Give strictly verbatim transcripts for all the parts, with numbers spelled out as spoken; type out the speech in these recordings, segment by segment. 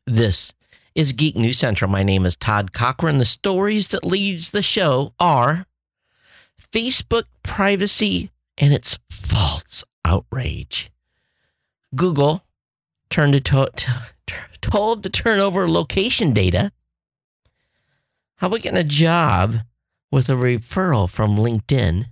This is Geek News Central. My name is Todd Cochran. The stories that leads the show are Facebook privacy and its false outrage. Google turned to to- t- told to turn over location data. How about getting a job with a referral from LinkedIn?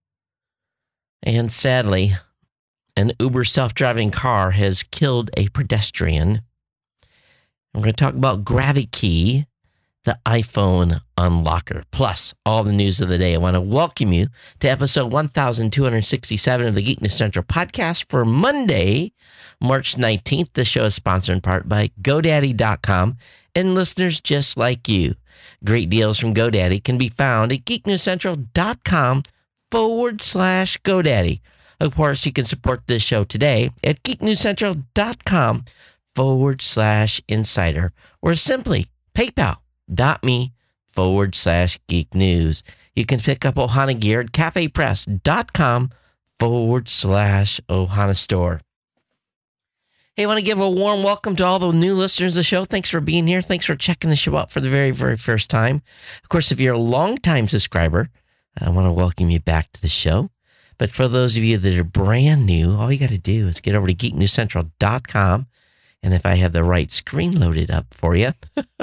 And sadly, an Uber self-driving car has killed a pedestrian. I'm going to talk about GraviKey, the iPhone unlocker, plus all the news of the day. I want to welcome you to episode one thousand two hundred sixty-seven of the Geek News Central podcast for Monday, March nineteenth. The show is sponsored in part by GoDaddy dot com and listeners just like you. Great deals from GoDaddy can be found at geeknewscentral.com forward slash GoDaddy. Of course, you can support this show today at geeknewscentral.com forward slash insider or simply paypal.me forward slash geek news. You can pick up Ohana gear at cafepress.com forward slash Ohana store. Hey, I want to give a warm welcome to all the new listeners of the show. Thanks for being here. Thanks for checking the show out for the very, very first time. Of course, if you're a longtime subscriber, I want to welcome you back to the show. But for those of you that are brand new, all you got to do is get over to geek news central dot com. And if I have the right screen loaded up for you,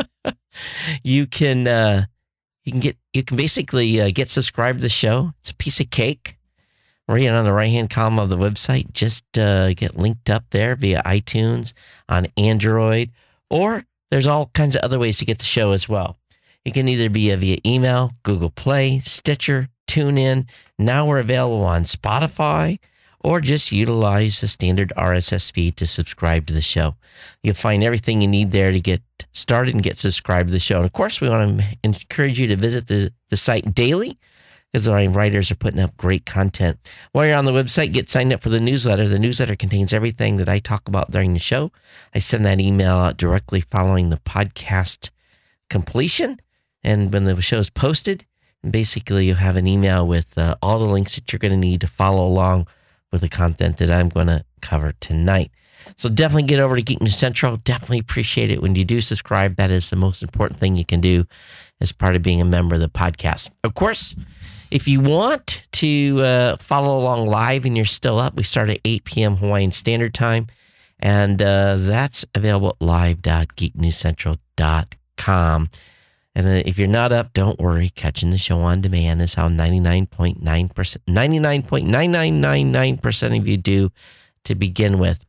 you can uh, you can get you can basically uh, get subscribed to the show. It's a piece of cake. Right on the right-hand column of the website. Just uh, get linked up there via iTunes, on Android, or there's all kinds of other ways to get the show as well. It can either be via email, Google Play, Stitcher, TuneIn. Now we're available on Spotify, or just utilize the standard R S S feed to subscribe to the show. You'll find everything you need there to get started and get subscribed to the show. And of course, we want to encourage you to visit the, the site daily, because our writers are putting up great content. While you're on the website, get signed up for the newsletter. The newsletter contains everything that I talk about during the show. I send that email out directly following the podcast completion. And when the show is posted, and basically you'll have an email with uh, all the links that you're going to need to follow along with the content that I'm going to cover tonight. So definitely get over to Geek News Central. Definitely appreciate it when you do subscribe. That is the most important thing you can do as part of being a member of the podcast. Of course, if you want to uh, follow along live and you're still up, we start at eight p.m. Hawaiian Standard Time, and uh, that's available at live dot geek news central dot com. And uh, if you're not up, don't worry. Catching the show on demand is how ninety-nine point nine percent, ninety-nine point nine nine nine nine percent of you do to begin with.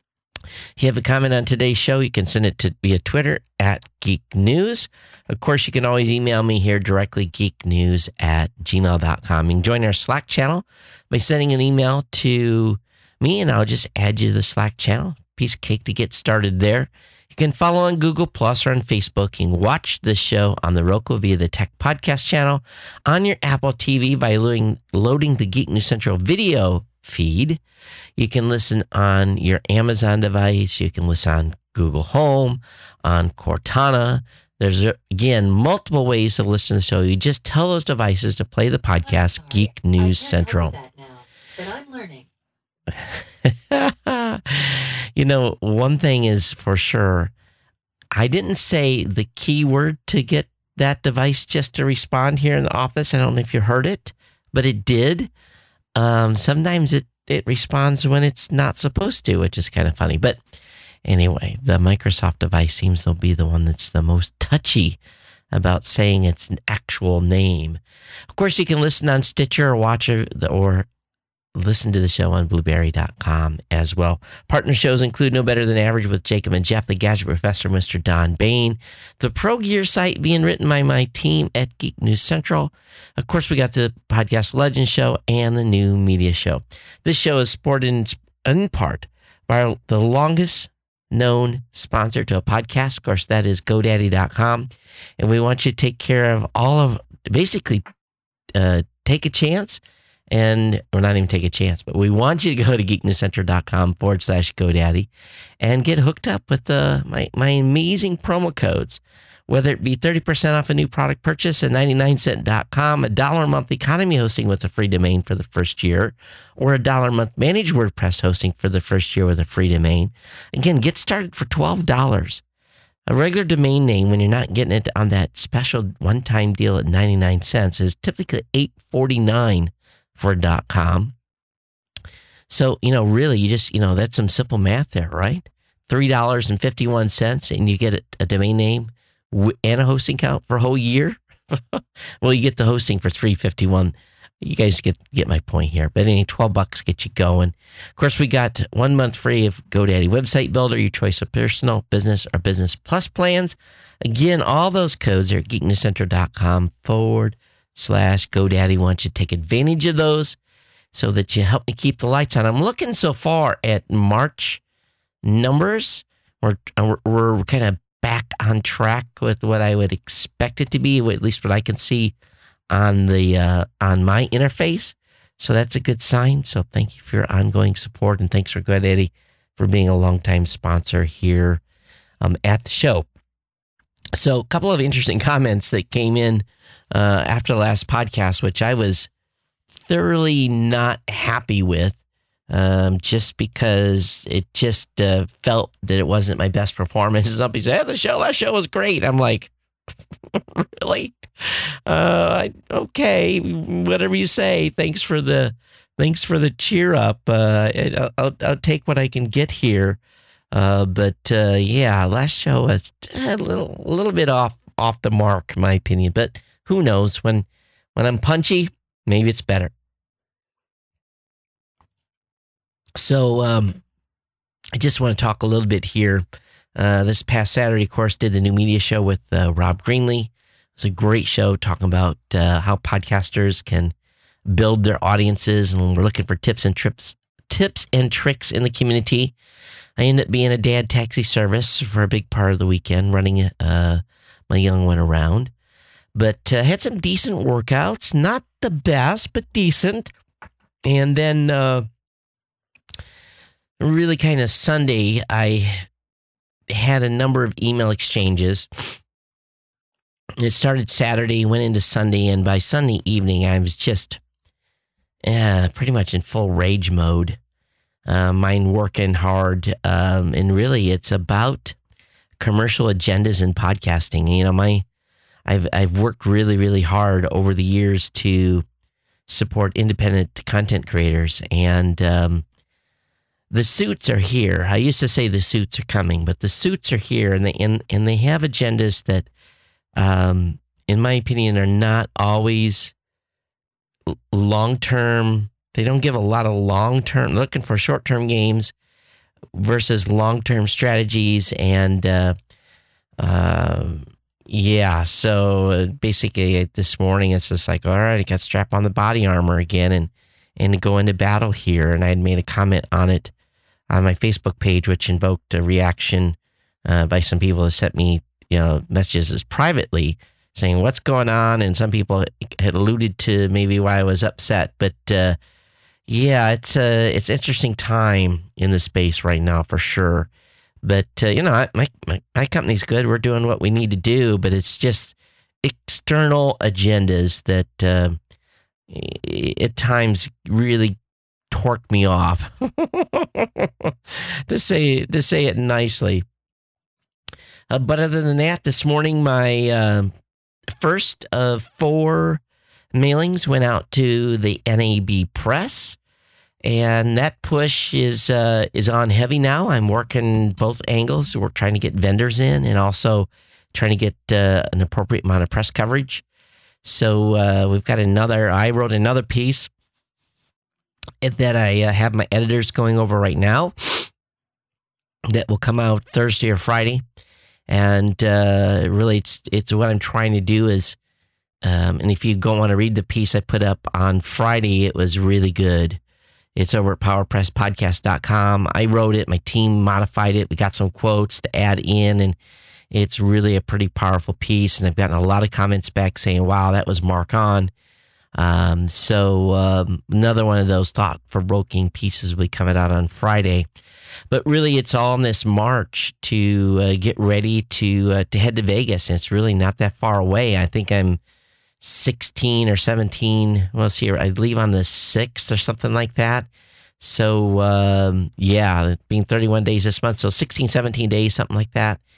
If you have a comment on today's show, you can send it to via Twitter at Geek News. Of course, you can always email me here directly, geeknews at gmail dot com. You can join our Slack channel by sending an email to me, and I'll just add you to the Slack channel. Piece of cake to get started there. You can follow on Google Plus or on Facebook. You can watch the show on the Roku via the Tech Podcast channel, on your Apple T V by loading, loading the Geek News Central video feed. You can listen on your Amazon device. You can listen on Google Home, on Cortana. There's, again, multiple ways to listen to the show. You just tell those devices to play the podcast, Geek News Central. That now, but I'm learning. You know, one thing is for sure, I didn't say the keyword to get that device just to respond here in the office. I don't know if you heard it, but it did. Um, sometimes it, it responds when it's not supposed to, which is kind of funny. But anyway, the Microsoft device seems to be the one that's the most touchy about saying it's an actual name. Of course, you can listen on Stitcher or watch or, or listen to the show on blueberry dot com as well. Partner shows include No Better Than Average with Jacob and Jeff, The Gadget Professor, Mister Don Bain, the Pro Gear site being written by my team at Geek News Central. Of course, we got the Podcast Legends Show and the New Media Show. This show is supported in, in part by the longest known sponsor to a podcast. Of course, that is GoDaddy dot com. And we want you to take care of all of, basically, uh, take a chance. And we're not even take a chance, but we want you to go to geeknewscentral.com forward slash GoDaddy and get hooked up with uh, my, my amazing promo codes, whether it be thirty percent off a new product purchase at ninety-nine cent dot com, a dollar a month economy hosting with a free domain for the first year, or a dollar a month managed WordPress hosting for the first year with a free domain. Again, get started for twelve dollars. A regular domain name, when you're not getting it on that special one-time deal at ninety-nine cents, is typically eight forty-nine for a .com. So, you know, really, you just, you know, that's some simple math there, right? three dollars and fifty-one cents, and you get a, a domain name and a hosting account for a whole year. Well, you get the hosting for three dollars and fifty-one cents. You guys get get my point here. But anyway, twelve bucks get you going. Of course, we got one month free of GoDaddy Website Builder, your choice of personal, business, or business plus plans. Again, all those codes are at geeknewscentral.com forward slash GoDaddy. Want you to take advantage of those so that you help me keep the lights on. I'm looking so far at March numbers. We're, we're kind of back on track with what I would expect it to be, at least what I can see on the uh, on my interface. So that's a good sign. So thank you for your ongoing support, and thanks for GoDaddy for being a longtime sponsor here um, at the show. So a couple of interesting comments that came in uh, after the last podcast, which I was thoroughly not happy with, um, just because it just uh, felt that it wasn't my best performance. Somebody said, hey, the show, last show was great. I'm like, really? Uh, okay, whatever you say. Thanks for the, thanks for the cheer up. Uh, I'll, I'll, I'll take what I can get here. Uh, but uh, yeah, last show was a little, a little bit off, off the mark, in my opinion. But who knows? When, when I'm punchy, maybe it's better. So um, I just want to talk a little bit here. Uh, this past Saturday, of course, did the new media show with uh, Rob Greenlee. It was a great show talking about uh, how podcasters can build their audiences, and we're looking for tips and trips, tips and tricks in the community. I ended up being a dad taxi service for a big part of the weekend, running uh, my young one around. But uh, had some decent workouts, not the best, but decent. And then uh, really kind of Sunday, I had a number of email exchanges. It started Saturday, went into Sunday, and by Sunday evening, I was just uh, pretty much in full rage mode. Uh, mine working hard, um, and really, it's about commercial agendas in podcasting. You know, my I've I've worked really, really hard over the years to support independent content creators, and um, the suits are here. I used to say the suits are coming, but the suits are here, and they and, and they have agendas that, um, in my opinion, are not always long term. They don't give a lot of long term. Looking for short term games versus long term strategies, and uh, uh, yeah. So basically, this morning it's just like, all right, I got to strap on the body armor again and and go into battle here. And I had made a comment on it on my Facebook page, which invoked a reaction uh, by some people that sent me, you know, messages privately saying what's going on, and some people had alluded to maybe why I was upset. But uh, yeah, it's a it's interesting time in the space right now for sure. But uh, you know, my, my my company's good. We're doing what we need to do, but it's just external agendas that uh, at times really torque me off. to say to say it nicely. Uh, but other than that, this morning my uh, first of four mailings went out to the N A B Press, and that push is uh, is on heavy now. I'm working both angles. We're trying to get vendors in, and also trying to get uh, an appropriate amount of press coverage. So uh, we've got another. I wrote another piece that I uh, have my editors going over right now. That will come out Thursday or Friday. And uh, really, it's it's what I'm trying to do is, um, and if you go want to read the piece I put up on Friday, it was really good. It's over at power press podcast dot com. I wrote it. My team modified it. We got some quotes to add in, and it's really a pretty powerful piece. And I've gotten a lot of comments back saying, wow, that was Mark on. Um, so um, another one of those thought-provoking pieces will be coming out on Friday. But really, it's all in this march to uh, get ready to uh, to head to Vegas, and it's really not that far away. I think I'm sixteen or seventeen. Well, let's see here. I leave on the sixth or something like that. So, um, yeah, being thirty-one days this month, so sixteen, seventeen days, something like that.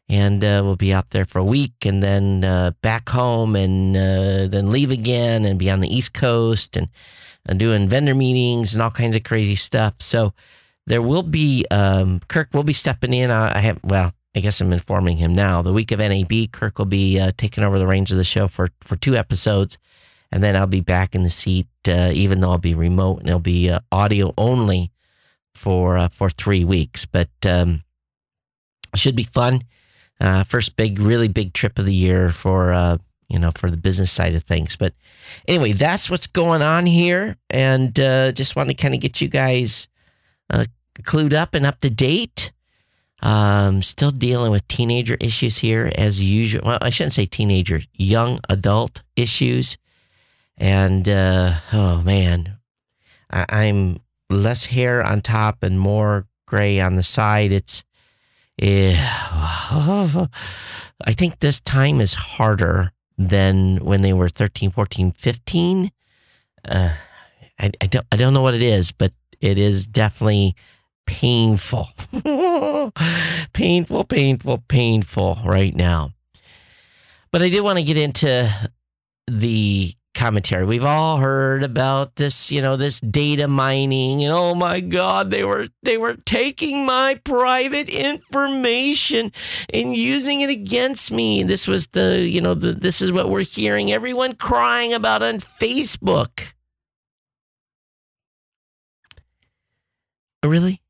and uh, we'll be out there for a week, and then uh, back home, and uh, then leave again, and be on the East Coast, and, and doing vendor meetings and all kinds of crazy stuff. So there will be um, Kirk will be stepping in. I, I have well, I guess I'm informing him now. The week of N A B, Kirk will be uh, taking over the reins of the show for for two episodes, and then I'll be back in the seat, uh, even though I'll be remote and it'll be uh, audio only for uh, for three weeks. But um, it should be fun. Uh, first big, really big trip of the year for uh, you know for the business side of things. But anyway, that's what's going on here, and uh, just want to kind of get you guys uh, clued up and up to date. Um, still dealing with teenager issues here as usual. Well, I shouldn't say teenager, young adult issues. And, uh, oh man, I, I'm less hair on top and more gray on the side. It's, eh, I think this time is harder than when they were thirteen, fourteen, fifteen. Uh, I, I don't, I don't know what it is, but it is definitely painful, painful, painful, painful right now. But I did want to get into the commentary. We've all heard about this, you know, this data mining, and oh my God, they were they were taking my private information and using it against me. This was the, you know, the, this is what we're hearing everyone crying about on Facebook. Really?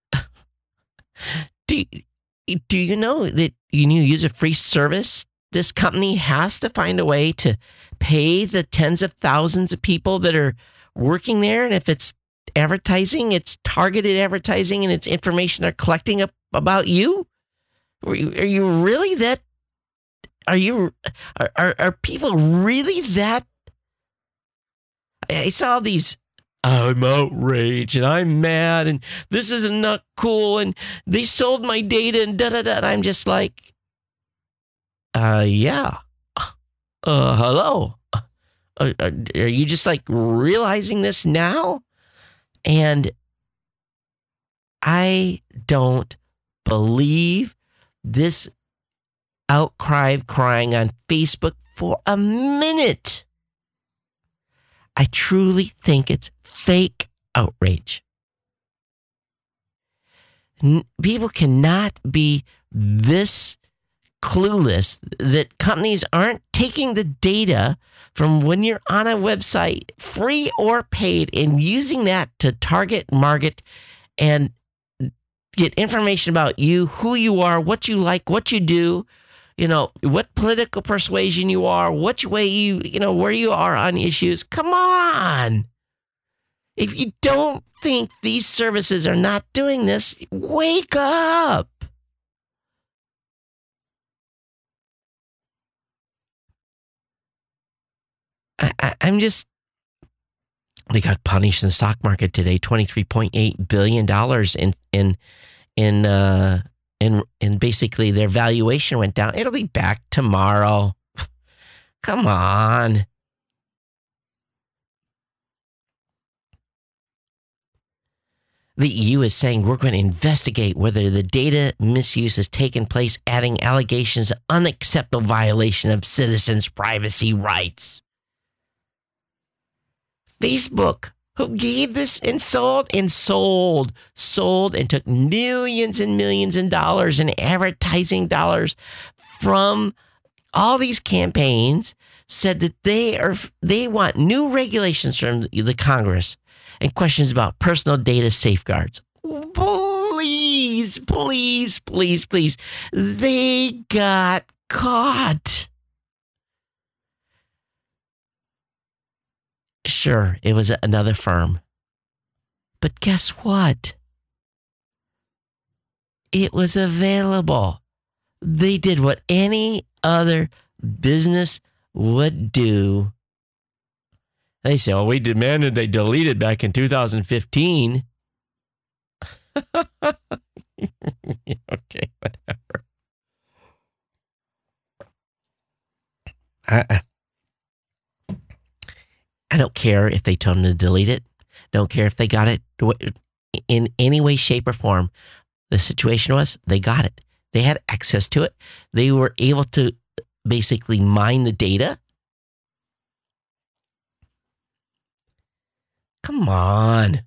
Do you, do you know that when you use a free service, this company has to find a way to pay the tens of thousands of people that are working there? And if it's advertising, it's targeted advertising, and it's information they're collecting up about you? Are you, are you really that? Are you? Are, are are people really that? I saw these. I'm outraged and I'm mad and this is not cool and they sold my data and da da da. And I'm just like, uh, yeah. Uh, hello. Uh, are you just like realizing this now? And I don't believe this outcry of crying on Facebook for a minute. I truly think it's fake outrage. N- people cannot be this clueless that companies aren't taking the data from when you're on a website, free or paid, and using that to target, market, and get information about you, who you are, what you like, what you do, you know, what political persuasion you are, which way you, you know, where you are on issues. Come on. If you don't think these services are not doing this, wake up. I, I, I'm just, they got punished in the stock market today, twenty-three point eight billion dollars in, in, in, uh, And and basically their valuation went down. It'll be back tomorrow. Come on. The E U is saying we're going to investigate whether the data misuse has taken place, adding allegations of unacceptable violation of citizens' privacy rights. Facebook, who gave this and sold and sold, sold and took millions and millions of dollars in advertising dollars from all these campaigns, said that they are they want new regulations from the Congress and questions about personal data safeguards. Please, please, please, please. They got caught. Sure, it was another firm. But guess what? It was available. They did what any other business would do. They say, oh, we demanded they delete it back in two thousand fifteen. Okay, whatever. I, I don't care if they told them to delete it. Don't care if they got it in any way, shape, or form. The situation was they got it. They had access to it. They were able to basically mine the data. Come on.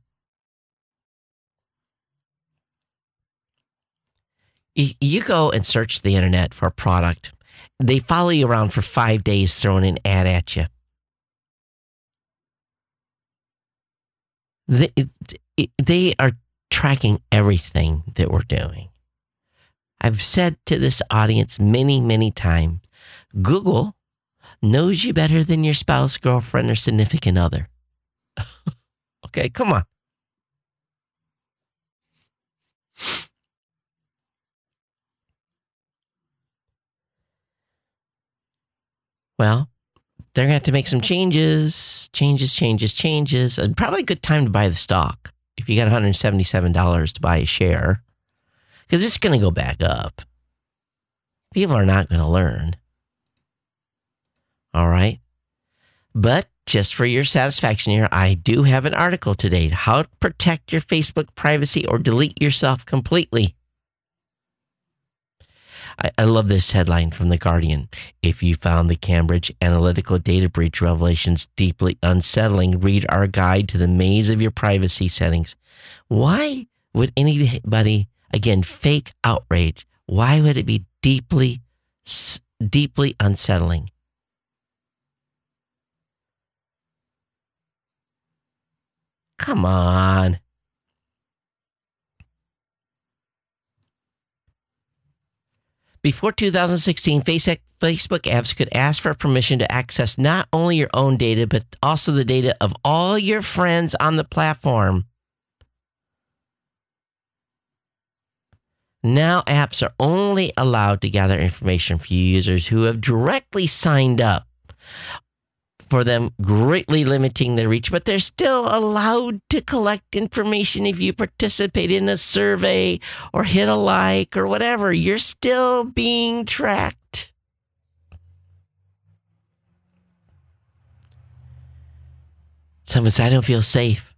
You go and search the internet for a product. They follow you around for five days throwing an ad at you. They, they are tracking everything that we're doing. I've said to this audience many, many times, Google knows you better than your spouse, girlfriend, or significant other. Okay, come on. Well, they're going to have to make some changes, changes, changes, changes. And probably a good time to buy the stock if you got one hundred seventy-seven dollars to buy a share, because it's going to go back up. People are not going to learn. All right. But just for your satisfaction here, I do have an article today, how to protect your Facebook privacy or delete yourself completely. I, I love this headline from The Guardian. If you found the Cambridge Analytica data breach revelations deeply unsettling, read our guide to the maze of your privacy settings. Why would anybody, again, fake outrage? Why would it be deeply, deeply unsettling? Come on. Before two thousand sixteen, Facebook apps could ask for permission to access not only your own data, but also the data of all your friends on the platform. Now, apps are only allowed to gather information from users who have directly signed up, for them greatly limiting their reach, but they're still allowed to collect information if you participate in a survey or hit a like or whatever. You're still being tracked. Someone said, I don't feel safe.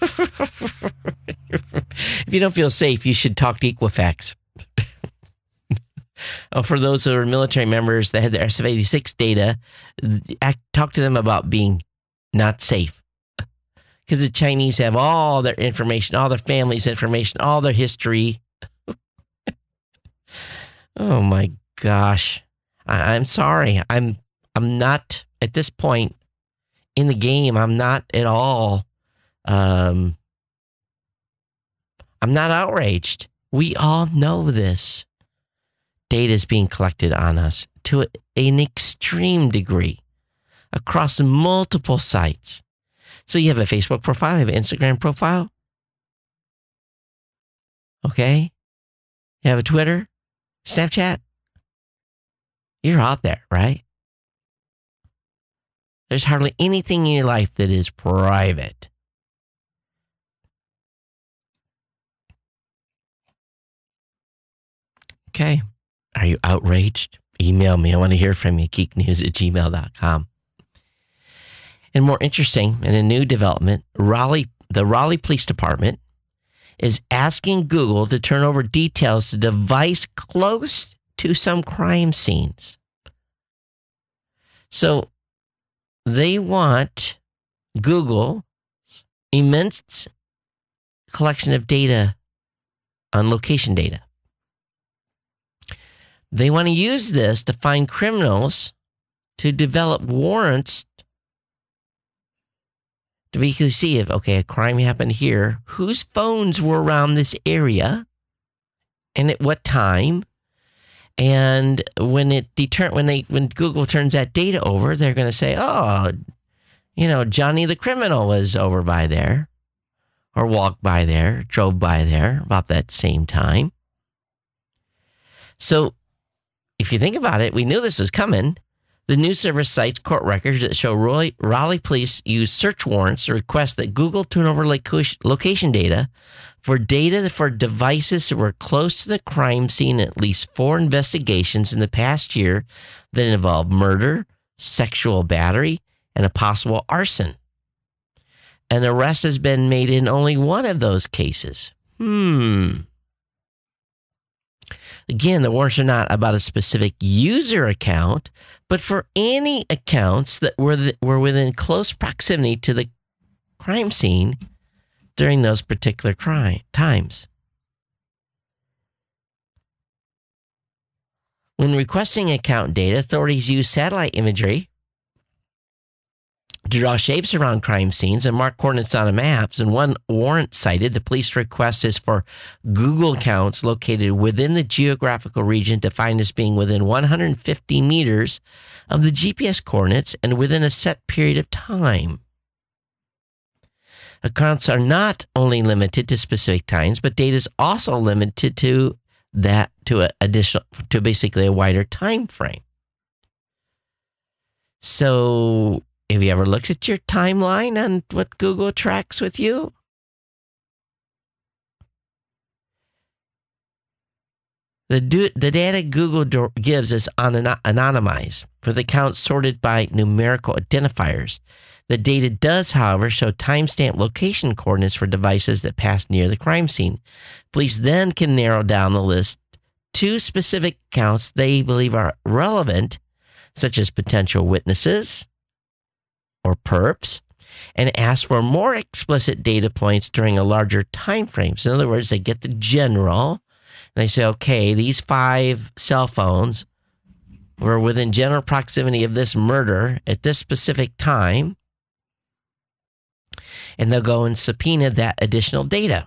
If you don't feel safe, you should talk to Equifax. Oh, for those who are military members that had their S F eighty-six data, talk to them about being not safe. Because the Chinese have all their information, all their family's information, all their history. Oh my gosh. I, I'm sorry. I'm I'm not at this point in the game. I'm not at all. Um, I'm not outraged. We all know this. Data is being collected on us to an extreme degree across multiple sites. So you have a Facebook profile, you have an Instagram profile. Okay. You have a Twitter, Snapchat. You're out there, right? There's hardly anything in your life that is private. Okay. Are you outraged? Email me. I want to hear from you. geeknews at gmail dot com. And more interesting, in a new development, Raleigh, the Raleigh Police Department is asking Google to turn over details to device close to some crime scenes. So they want Google's immense collection of data on location data. They want to use this to find criminals, to develop warrants to basically see if, okay, a crime happened here, whose phones were around this area, and at what time. And when it deter- when they when Google turns that data over, they're going to say, oh, you know, Johnny the criminal was over by there, or walked by there, drove by there about that same time. So if you think about it, we knew this was coming. The news service cites court records that show Raleigh, Raleigh police used search warrants to request that Google turn over location data for data for devices that were close to the crime scene in at least four investigations in the past year that involved murder, sexual battery, and a possible arson. An arrest has been made in only one of those cases. Hmm. again, the warrants are not about a specific user account, but for any accounts that were the, were within close proximity to the crime scene during those particular crime times. When requesting account data, authorities use satellite imagery to draw shapes around crime scenes and mark coordinates on maps. And one warrant cited, the police request is for Google accounts located within the geographical region defined as being within one hundred fifty meters of the G P S coordinates and within a set period of time. Accounts are not only limited to specific times, but data is also limited to that to a additional to basically a wider time frame. So, have you ever looked at your timeline on what Google tracks with you? The, do, the data Google do, gives is anonymized for the accounts sorted by numerical identifiers. The data does, however, show timestamp location coordinates for devices that pass near the crime scene. Police then can narrow down the list to specific accounts they believe are relevant, such as potential witnesses or perps, and ask for more explicit data points during a larger time frame. So in other words, they get the general, and they say, okay, these five cell phones were within general proximity of this murder at this specific time, and they'll go and subpoena that additional data.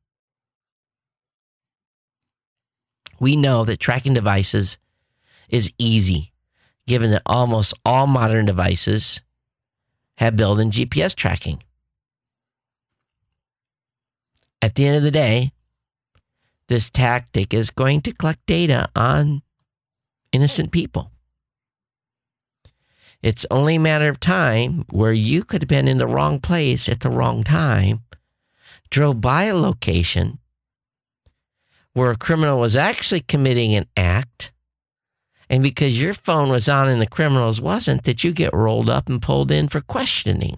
We know that tracking devices is easy, given that almost all modern devices have built-in G P S tracking. At the end of the day, this tactic is going to collect data on innocent people. It's only a matter of time where you could have been in the wrong place at the wrong time, drove by a location where a criminal was actually committing an act, and because your phone was on and the criminal's wasn't, that you get rolled up and pulled in for questioning.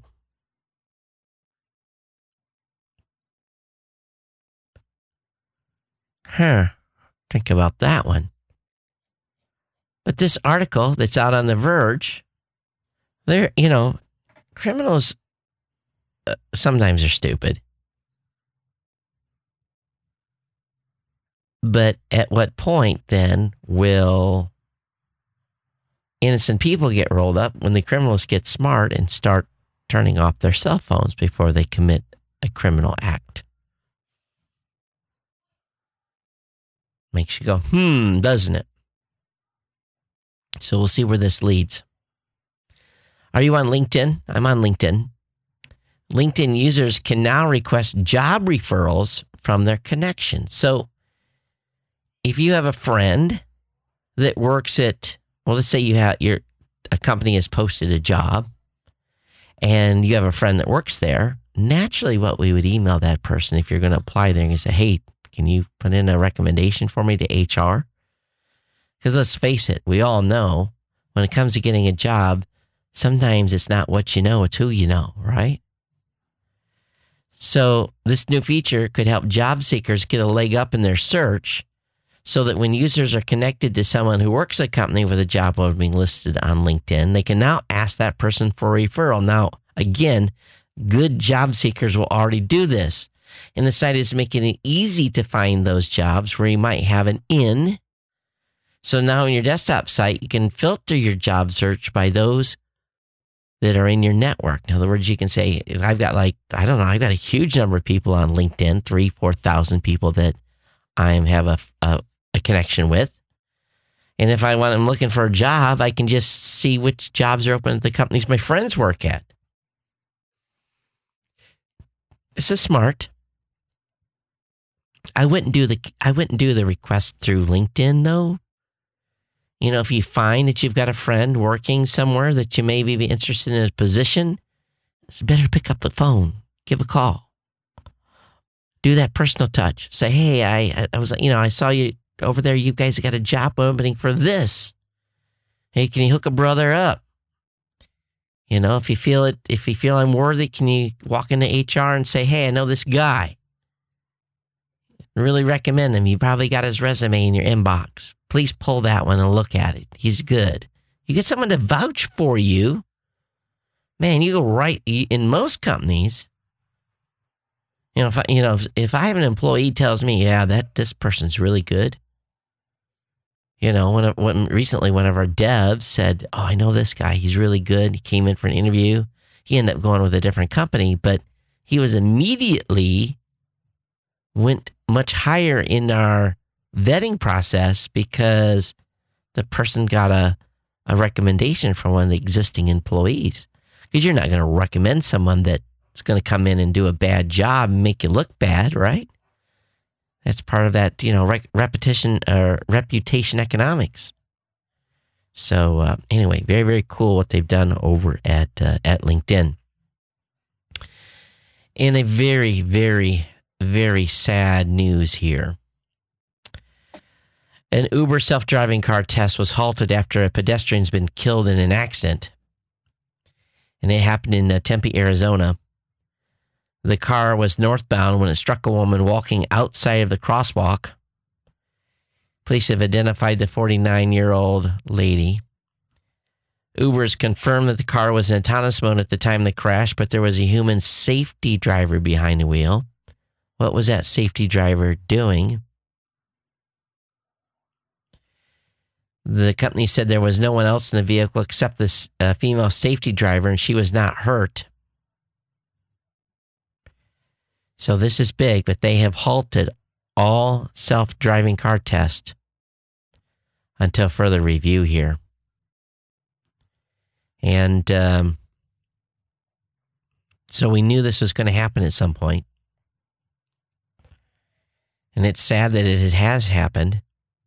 Huh. Think about that one. But this article that's out on The Verge, they're, you know, criminals uh, sometimes are stupid. But at what point then will innocent people get rolled up when the criminals get smart and start turning off their cell phones before they commit a criminal act? Makes you go, hmm, doesn't it? So we'll see where this leads. Are you on LinkedIn? I'm on LinkedIn. LinkedIn users can now request job referrals from their connections. So if you have a friend that works at, well, let's say you have your a company has posted a job and you have a friend that works there, naturally what we would email that person if you're going to apply there and say, hey, can you put in a recommendation for me to H R? Because let's face it, we all know when it comes to getting a job, sometimes it's not what you know, it's who you know, right? So this new feature could help job seekers get a leg up in their search so that when users are connected to someone who works at a company with a job opening listed on LinkedIn, they can now ask that person for a referral. Now, again, good job seekers will already do this. And the site is making it easy to find those jobs where you might have an in. So now on your desktop site, you can filter your job search by those that are in your network. In other words, you can say, I've got like, I don't know, I've got a huge number of people on LinkedIn, three, four thousand people that I have a, a, a connection with. And if I want, I'm looking for a job, I can just see which jobs are open at the companies my friends work at. This is smart. I wouldn't do the I wouldn't do the request through LinkedIn though. You know, if you find that you've got a friend working somewhere that you may be interested in a position, it's better to pick up the phone, give a call, do that personal touch. Say, hey, I I was you know I saw you over there. You guys got a job opening for this. Hey, can you hook a brother up? You know, if you feel it, if you feel I'm worthy, can you walk into H R and say, hey, I know this guy. Really recommend him. You probably got his resume in your inbox. Please pull that one and look at it. He's good. You get someone to vouch for you. Man, you go right in most companies. You know, if I, you know, if, if I have an employee tells me, yeah, that this person's really good. You know, when, when recently one of our devs said, oh, I know this guy. He's really good. He came in for an interview. He ended up going with a different company, but he was immediately went much higher in our vetting process because the person got a, a recommendation from one of the existing employees. Because you're not going to recommend someone that's going to come in and do a bad job and make you look bad, right? That's part of that, you know, re- repetition or reputation economics. So uh, anyway, very, very cool what they've done over at uh, at LinkedIn. In a very, very, very sad news here. An Uber self-driving car test was halted after a pedestrian's been killed in an accident. And it happened in uh, Tempe, Arizona. The car was northbound when it struck a woman walking outside of the crosswalk. Police have identified the forty-nine-year-old lady. Uber has confirmed that the car was in autonomous mode at the time of the crash, but there was a human safety driver behind the wheel. What was that safety driver doing? The company said there was no one else in the vehicle except this uh, female safety driver, and she was not hurt. So this is big, but they have halted all self-driving car tests until further review here. And um, so we knew this was going to happen at some point. And it's sad that it has happened.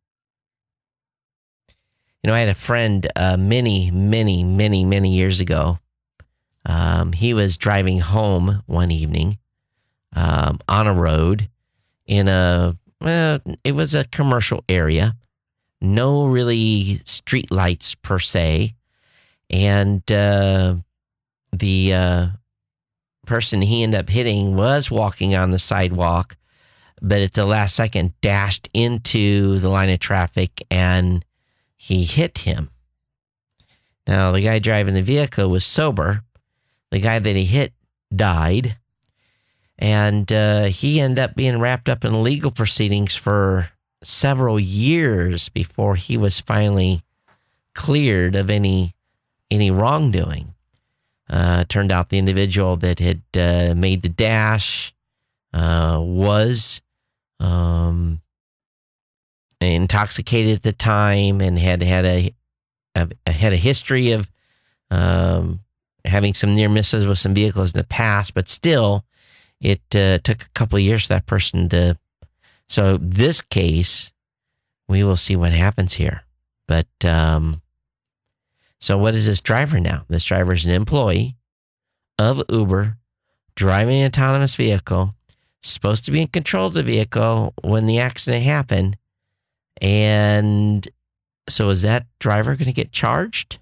You know, I had a friend uh, many, many, many, many years ago. Um, he was driving home one evening um, on a road in a, well, it was a commercial area. No really street lights per se. And uh, the uh, person he ended up hitting was walking on the sidewalk, but at the last second dashed into the line of traffic and he hit him. Now, the guy driving the vehicle was sober. The guy that he hit died. And uh, he ended up being wrapped up in legal proceedings for several years before he was finally cleared of any any wrongdoing. Uh, turned out the individual that had uh, made the dash uh, was um, intoxicated at the time and had had a, a had a history of um, having some near misses with some vehicles in the past, but still, it uh, took a couple of years for that person to. So this case, we will see what happens here. But um, so what is this driver now? This driver is an employee of Uber, driving an autonomous vehicle, supposed to be in control of the vehicle when the accident happened. And so is that driver going to get charged?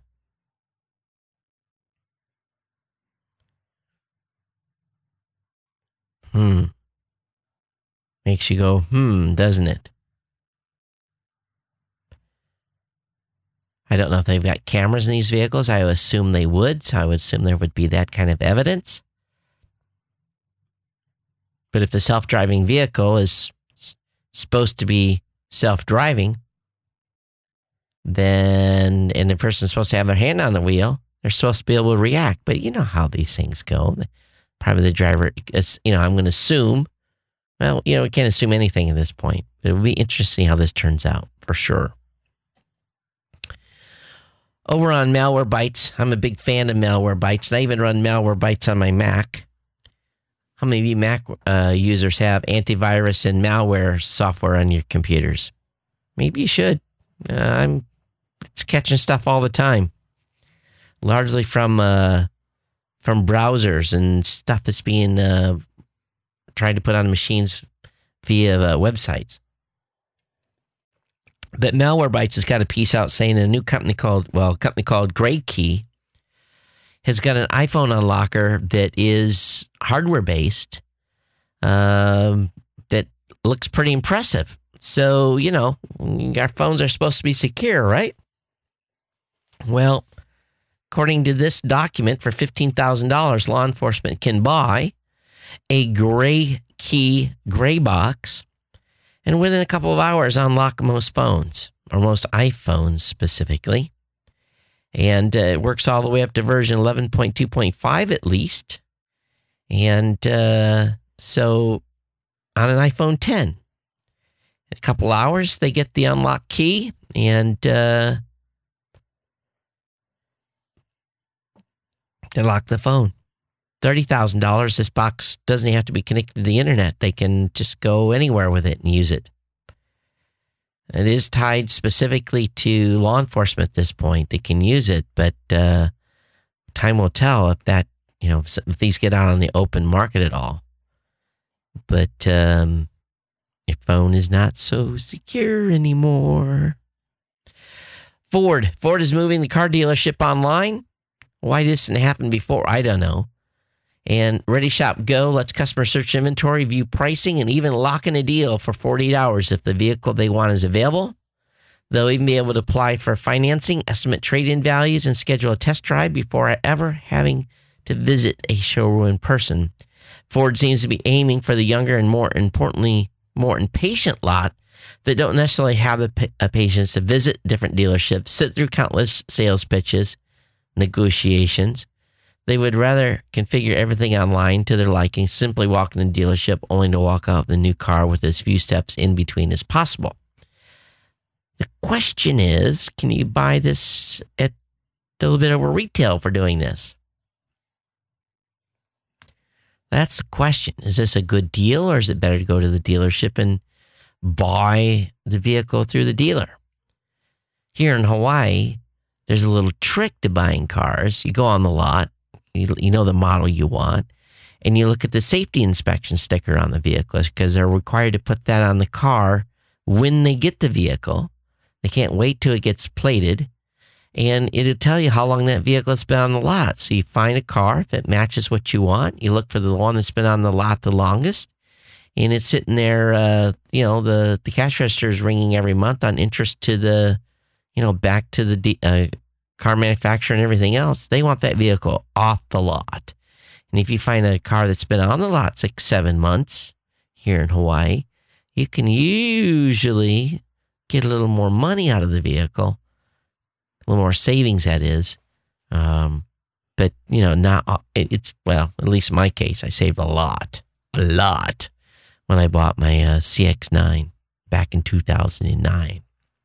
Hmm. Makes you go, hmm, doesn't it? I don't know if they've got cameras in these vehicles. I would assume they would, so I would assume there would be that kind of evidence. But if the self-driving vehicle is supposed to be self-driving, then, and the person's supposed to have their hand on the wheel, they're supposed to be able to react. But you know how these things go. Probably the driver, it's, you know, I'm going to assume, well, you know, we can't assume anything at this point. It will be interesting how this turns out, for sure. Over on Malwarebytes, I'm a big fan of Malwarebytes, and I even run Malwarebytes on my Mac. How many of you Mac uh, users have antivirus and malware software on your computers? Maybe you should. Uh, I'm it's catching stuff all the time, largely from uh, from browsers and stuff that's being uh, tried to put on machines via uh, websites. But Malwarebytes has got a piece out saying a new company called, well, a company called GrayKey has got an iPhone unlocker that is hardware-based, um, that looks pretty impressive. So, you know, our phones are supposed to be secure, right? Well, according to this document, for fifteen thousand dollars, law enforcement can buy a gray key gray box and within a couple of hours unlock most phones, or most iPhones specifically. And uh, it works all the way up to version eleven point two point five at least. And uh, so on an iPhone ten, in a couple hours, they get the unlock key and uh, they lock the phone. thirty thousand dollars, this box doesn't have to be connected to the internet. They can just go anywhere with it and use it. It is tied specifically to law enforcement at this point. They can use it, but uh, time will tell if that, you know, if these get out on the open market at all. But um, your phone is not so secure anymore. Ford. Ford is moving the car dealership online. Why this didn't happen before, I don't know. And Ready Shop Go lets customers search inventory, view pricing, and even lock in a deal for forty-eight hours if the vehicle they want is available. They'll even be able to apply for financing, estimate trade-in values, and schedule a test drive before ever having to visit a showroom in person. Ford seems to be aiming for the younger and, more importantly, more impatient lot that don't necessarily have the pa- uh, patience to visit different dealerships, sit through countless sales pitches, negotiations. They would rather configure everything online to their liking, simply walk in the dealership only to walk out the new car with as few steps in between as possible. The question is, can you buy this at a little bit over retail for doing this? That's the question. Is this a good deal, or is it better to go to the dealership and buy the vehicle through the dealer? Here in Hawaii, there's a little trick to buying cars. You go on the lot. You know the model you want, and you look at the safety inspection sticker on the vehicle because they're required to put that on the car when they get the vehicle. They can't wait till it gets plated, and it'll tell you how long that vehicle has been on the lot. So you find a car that matches what you want. You look for the one that's been on the lot the longest, and it's sitting there. Uh, you know, the the cash register is ringing every month on interest to the, you know, back to the uh, car manufacturer and everything else. They want that vehicle off the lot. And if you find a car that's been on the lot six, seven months here in Hawaii, you can usually get a little more money out of the vehicle, a little more savings, that is. Um, but, you know, not, it, it's, well, at least in my case, I saved a lot, a lot when I bought my uh, C X nine back in two thousand nine.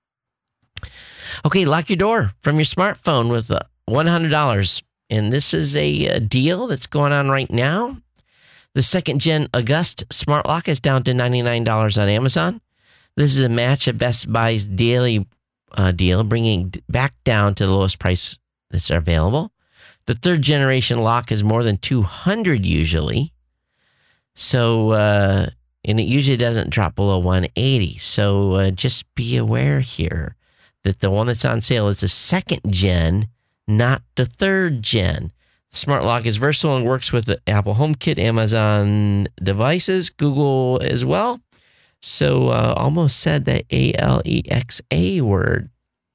Okay, lock your door from your smartphone with uh, one hundred dollars. And this is a, a deal that's going on right now. The second-gen August smart lock is down to ninety-nine dollars on Amazon. This is a match at Best Buy's daily uh, deal, bringing back down to the lowest price that's available. The third-generation lock is more than two hundred dollars usually. So, uh, and it usually doesn't drop below one hundred eighty dollars. So uh, just be aware here that the one that's on sale is the second gen, not the third gen. Smart lock is versatile and works with the Apple HomeKit, Amazon devices, Google as well. So uh, almost said that A L E X A word.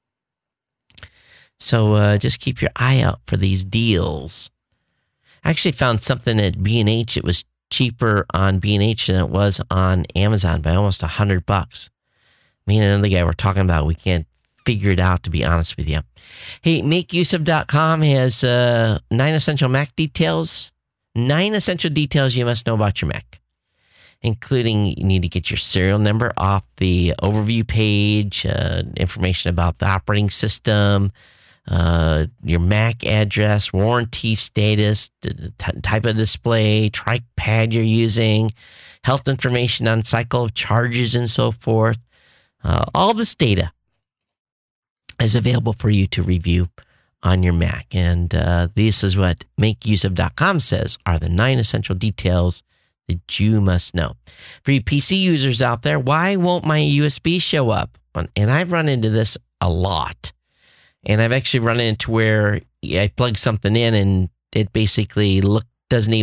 So uh, just keep your eye out for these deals. I actually found something at B and H. It was cheaper on B and H than it was on Amazon by almost a hundred bucks. Me and another guy were talking about we can't figure it out, to be honest with you. Hey, make use of dot com has uh, nine essential Mac details. Nine essential details you must know about your Mac, including you need to get your serial number off the overview page, uh, information about the operating system, uh, your Mac address, warranty status, the t- type of display, trackpad you're using, health information on cycle of charges and so forth. Uh, all this data is available for you to review on your Mac. And uh, this is what make use of dot com says are the nine essential details that you must know. For you P C users out there, why won't my U S B show up? And I've run into this a lot. And I've actually run into where I plug something in and it basically look doesn't even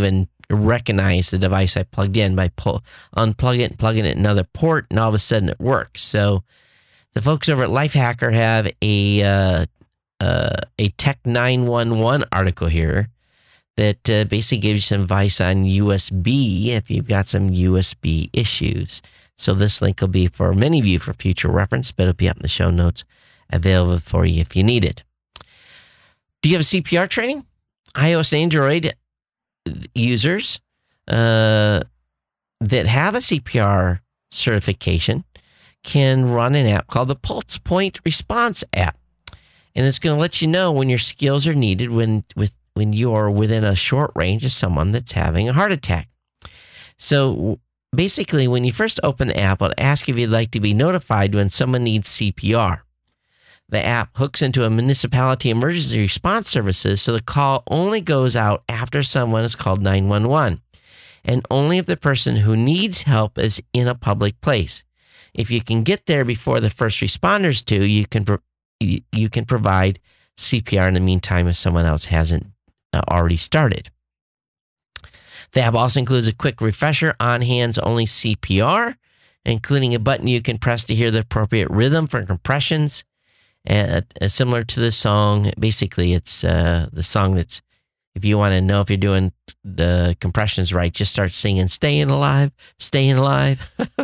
recognize the device I plugged in by pull, unplugging it, plugging it in another port, and all of a sudden it works. So the folks over at Lifehacker have a uh, uh, a Tech nine one one article here that uh, basically gives you some advice on U S B if you've got some U S B issues. So this link will be for many of you for future reference, but it'll be up in the show notes, available for you if you need it. Do you have C P R training? iOS and Android users uh, that have a C P R certification can run an app called the Pulse Point Response app. And it's going to let you know when your skills are needed when with when you're within a short range of someone that's having a heart attack. So basically, when you first open the app, it'll ask if you'd like to be notified when someone needs C P R. The app hooks into a municipality emergency response services, so the call only goes out after someone is called nine one one, and only if the person who needs help is in a public place. If you can get there before the first responders do, you can pro- you can provide C P R in the meantime if someone else hasn't uh, already started. The app also includes a quick refresher on hands-only C P R, including a button you can press to hear the appropriate rhythm for compressions. Uh, uh, similar to the song, basically, it's uh, the song that's, if you want to know if you're doing the compressions right, just start singing, staying alive, staying alive.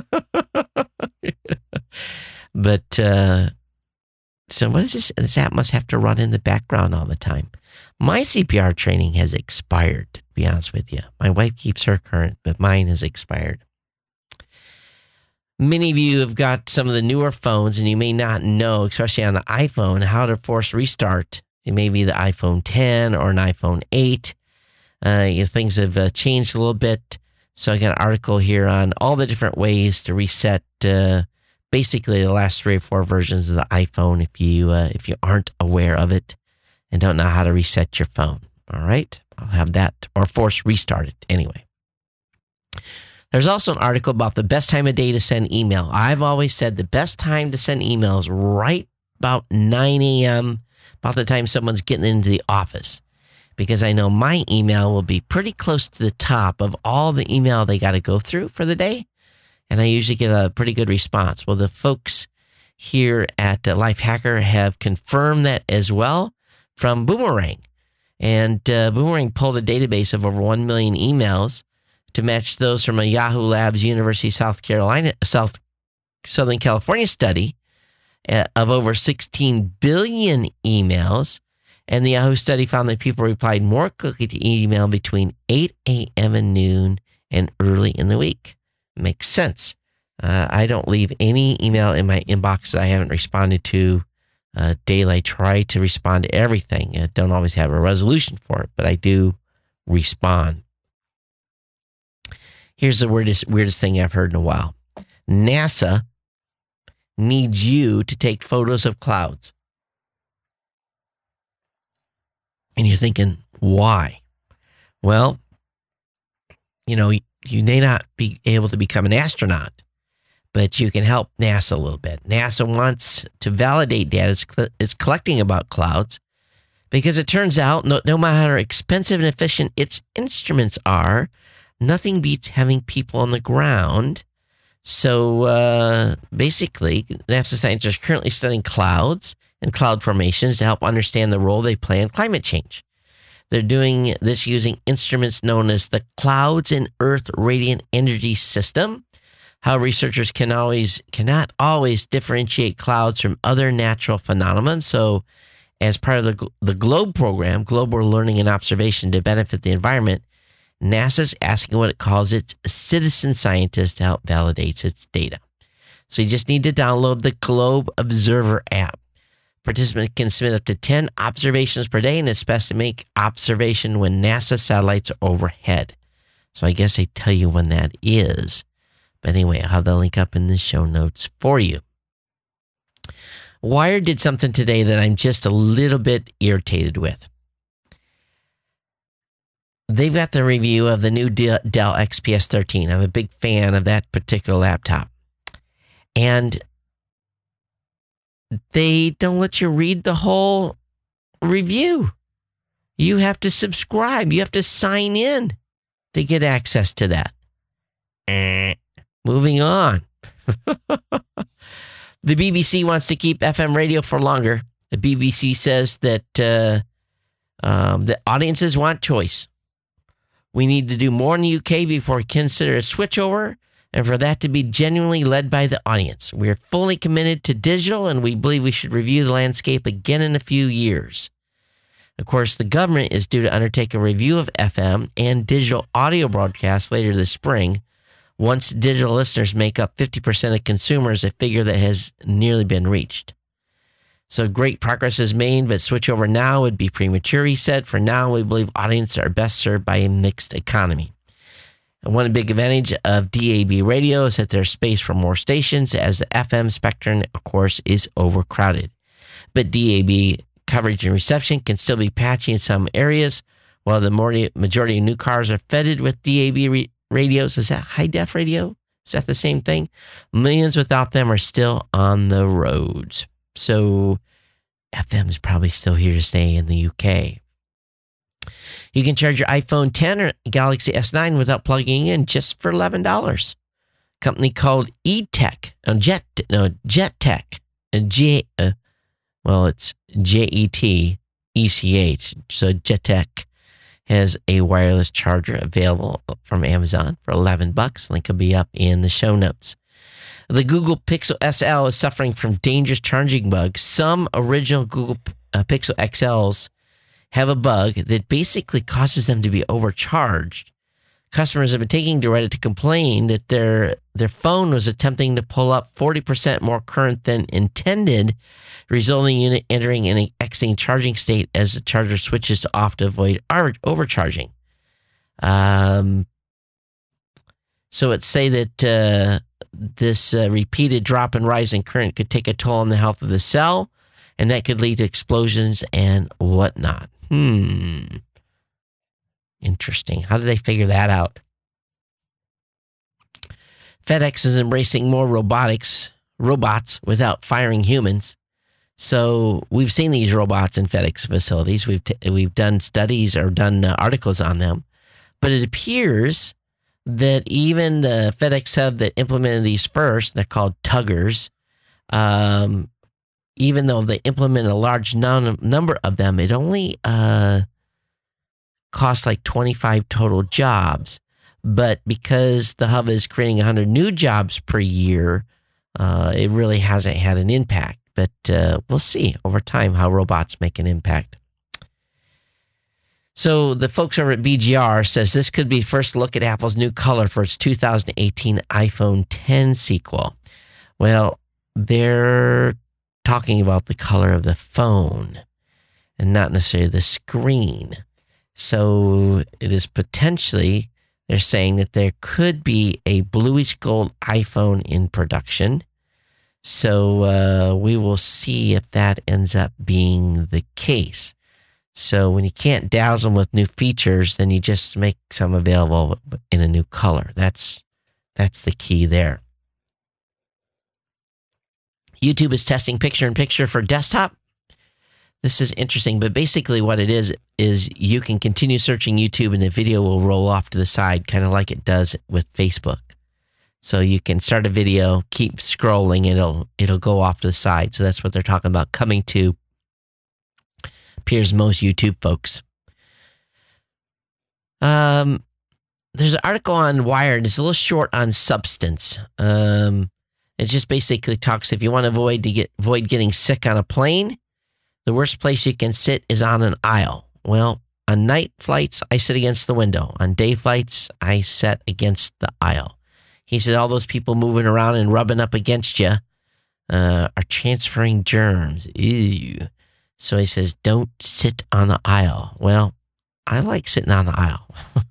But, uh, so what is this? This app must have to run in the background all the time. My C P R training has expired, to be honest with you. My wife keeps her current, but mine has expired. Many of you have got some of the newer phones, and you may not know, especially on the iPhone, how to force restart. It may be the iPhone ten or an iPhone eight. Uh, you know, things have uh, changed a little bit. So I got an article here on all the different ways to reset uh, basically the last three or four versions of the iPhone if you uh, if you aren't aware of it and don't know how to reset your phone. All right? I'll have that, or force restart it anyway. There's also an article about the best time of day to send email. I've always said the best time to send emails right about nine a.m., about the time someone's getting into the office, because I know my email will be pretty close to the top of all the email they got to go through for the day, and I usually get a pretty good response. Well, the folks here at uh, Lifehacker have confirmed that as well from Boomerang, and uh, Boomerang pulled a database of over one million emails to match those from a Yahoo Labs University of South Carolina, South Southern California study uh, of over sixteen billion emails. And the Yahoo study found that people replied more quickly to email between eight a.m. and noon and early in the week. Makes sense. Uh, I don't leave any email in my inbox that I haven't responded to uh, daily. I try to respond to everything. I don't always have a resolution for it, but I do respond. Here's the weirdest, weirdest thing I've heard in a while. NASA needs you to take photos of clouds. And you're thinking, why? Well, you know, you may not be able to become an astronaut, but you can help NASA a little bit. NASA wants to validate data it's, it's collecting about clouds, because it turns out no, no matter how expensive and efficient its instruments are, nothing beats having people on the ground. So uh, basically, NASA scientists are currently studying clouds and cloud formations to help understand the role they play in climate change. They're doing this using instruments known as the Clouds in Earth Radiant Energy System. How researchers can always cannot always differentiate clouds from other natural phenomena. So as part of the, the GLOBE program, Global Learning and Observation to benefit the environment, NASA's asking what it calls its citizen scientists to help validate its data. So you just need to download the Globe Observer app. Participants can submit up to ten observations per day, and it's best to make observation when NASA satellites are overhead. So I guess I tell you when that is. But anyway, I'll have the link up in the show notes for you. Wired did something today that I'm just a little bit irritated with. They've got the review of the new Dell X P S thirteen. I'm a big fan of that particular laptop. And they don't let you read the whole review. You have to subscribe. You have to sign in. to get access to that. Eh. Moving on. The B B C wants to keep F M radio for longer. The B B C says that uh, um, the audiences want choice. We need to do more in the U K before we consider a switchover, and for that to be genuinely led by the audience. We are fully committed to digital, and we believe we should review the landscape again in a few years. Of course, the government is due to undertake a review of F M and digital audio broadcasts later this spring. Once digital listeners make up fifty percent of consumers, a figure that has nearly been reached. So great progress is made, but switchover now would be premature, he said. For now, we believe audiences are best served by a mixed economy. And one big advantage of D A B radio is that there's space for more stations, as the F M spectrum, of course, is overcrowded. But D A B coverage and reception can still be patchy in some areas, while the majority of new cars are fitted with D A B re- radios. Is that high-def radio? Is that the same thing? Millions without them are still on the roads. So F M is probably still here to stay in the U K. You can charge your iPhone ten or Galaxy S nine without plugging in just for eleven dollars. A company called E-Tech, no, Jet, no, JetTech, and G, uh, well, it's J E T E C H. So JetTech has a wireless charger available from Amazon for eleven bucks. Link will be up in the show notes. The Google Pixel S L is suffering from dangerous charging bugs. Some original Google uh, Pixel X Ls have a bug that basically causes them to be overcharged. Customers have been taking to Reddit to complain that their their phone was attempting to pull up forty percent more current than intended, resulting in it entering in an exiting charging state as the charger switches to off to avoid overcharging. Um, so it's say that uh, this uh, repeated drop and rise in current could take a toll on the health of the cell, and that could lead to explosions and whatnot. Hmm. Interesting. How did they figure that out? FedEx is embracing more robotics, robots without firing humans. So we've seen these robots in FedEx facilities. We've t- we've done studies or done uh, articles on them, but it appears that even the FedEx hub that implemented these first, they're called tuggers. Um, even though they implemented a large non- number of them, it only uh. cost like twenty-five total jobs. But because the hub is creating one hundred new jobs per year, uh, it really hasn't had an impact. But uh, we'll see over time how robots make an impact. So the folks over at B G R says this could be first look at Apple's new color for its two thousand eighteen iPhone ten sequel. Well, they're talking about the color of the phone and not necessarily the screen. So it is potentially, they're saying that there could be a bluish gold iPhone in production. So uh, we will see if that ends up being the case. So when you can't dazzle them with new features, then you just make some available in a new color. That's that's the key there. YouTube is testing picture-in-picture for desktop. This is interesting, but basically what it is, is you can continue searching YouTube and the video will roll off to the side, kind of like it does with Facebook. So you can start a video, keep scrolling, and it'll, it'll go off to the side. So that's what they're talking about coming to, appears, most YouTube folks. Um, there's an article on Wired. It's a little short on substance. Um, it just basically talks, if you want to avoid, to get, avoid getting sick on a plane, the worst place you can sit is on an aisle. Well, on night flights, I sit against the window. On day flights, I sit against the aisle. He said all those people moving around and rubbing up against you uh, are transferring germs. Ew. So he says, don't sit on the aisle. Well, I like sitting on the aisle.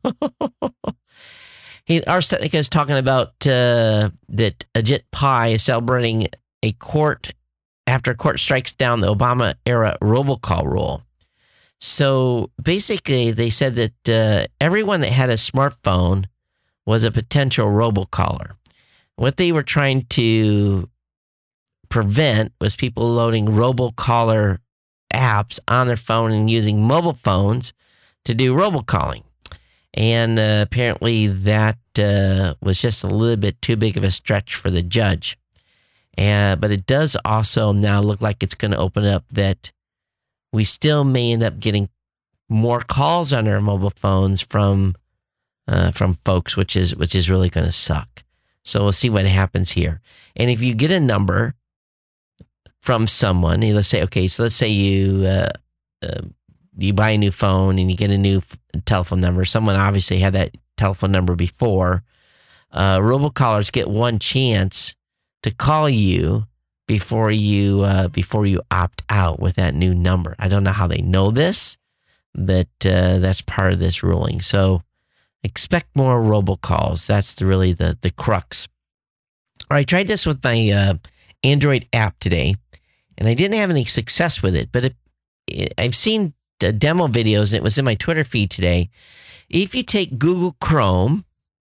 he, Ars Technica is talking about uh, that Ajit Pai is celebrating a court after a court strikes down the Obama-era robocall rule. So basically, they said that uh, everyone that had a smartphone was a potential robocaller. What they were trying to prevent was people loading robocaller apps on their phone and using mobile phones to do robocalling. And uh, apparently that uh, was just a little bit too big of a stretch for the judge. Uh, but it does also now look like it's going to open up that we still may end up getting more calls on our mobile phones from uh, from folks, which is which is really going to suck. So we'll see what happens here. And if you get a number from someone, let's say, okay, so let's say you uh, uh, you buy a new phone and you get a new f- telephone number. Someone obviously had that telephone number before. Uh, robocallers get one chance to call you before you uh, before you opt out with that new number. I don't know how they know this, but uh, that's part of this ruling. So expect more robocalls. That's the, really the the crux. All right, I tried this with my uh, Android app today, and I didn't have any success with it. But it, it, I've seen uh, demo videos, and it was in my Twitter feed today. If you take Google Chrome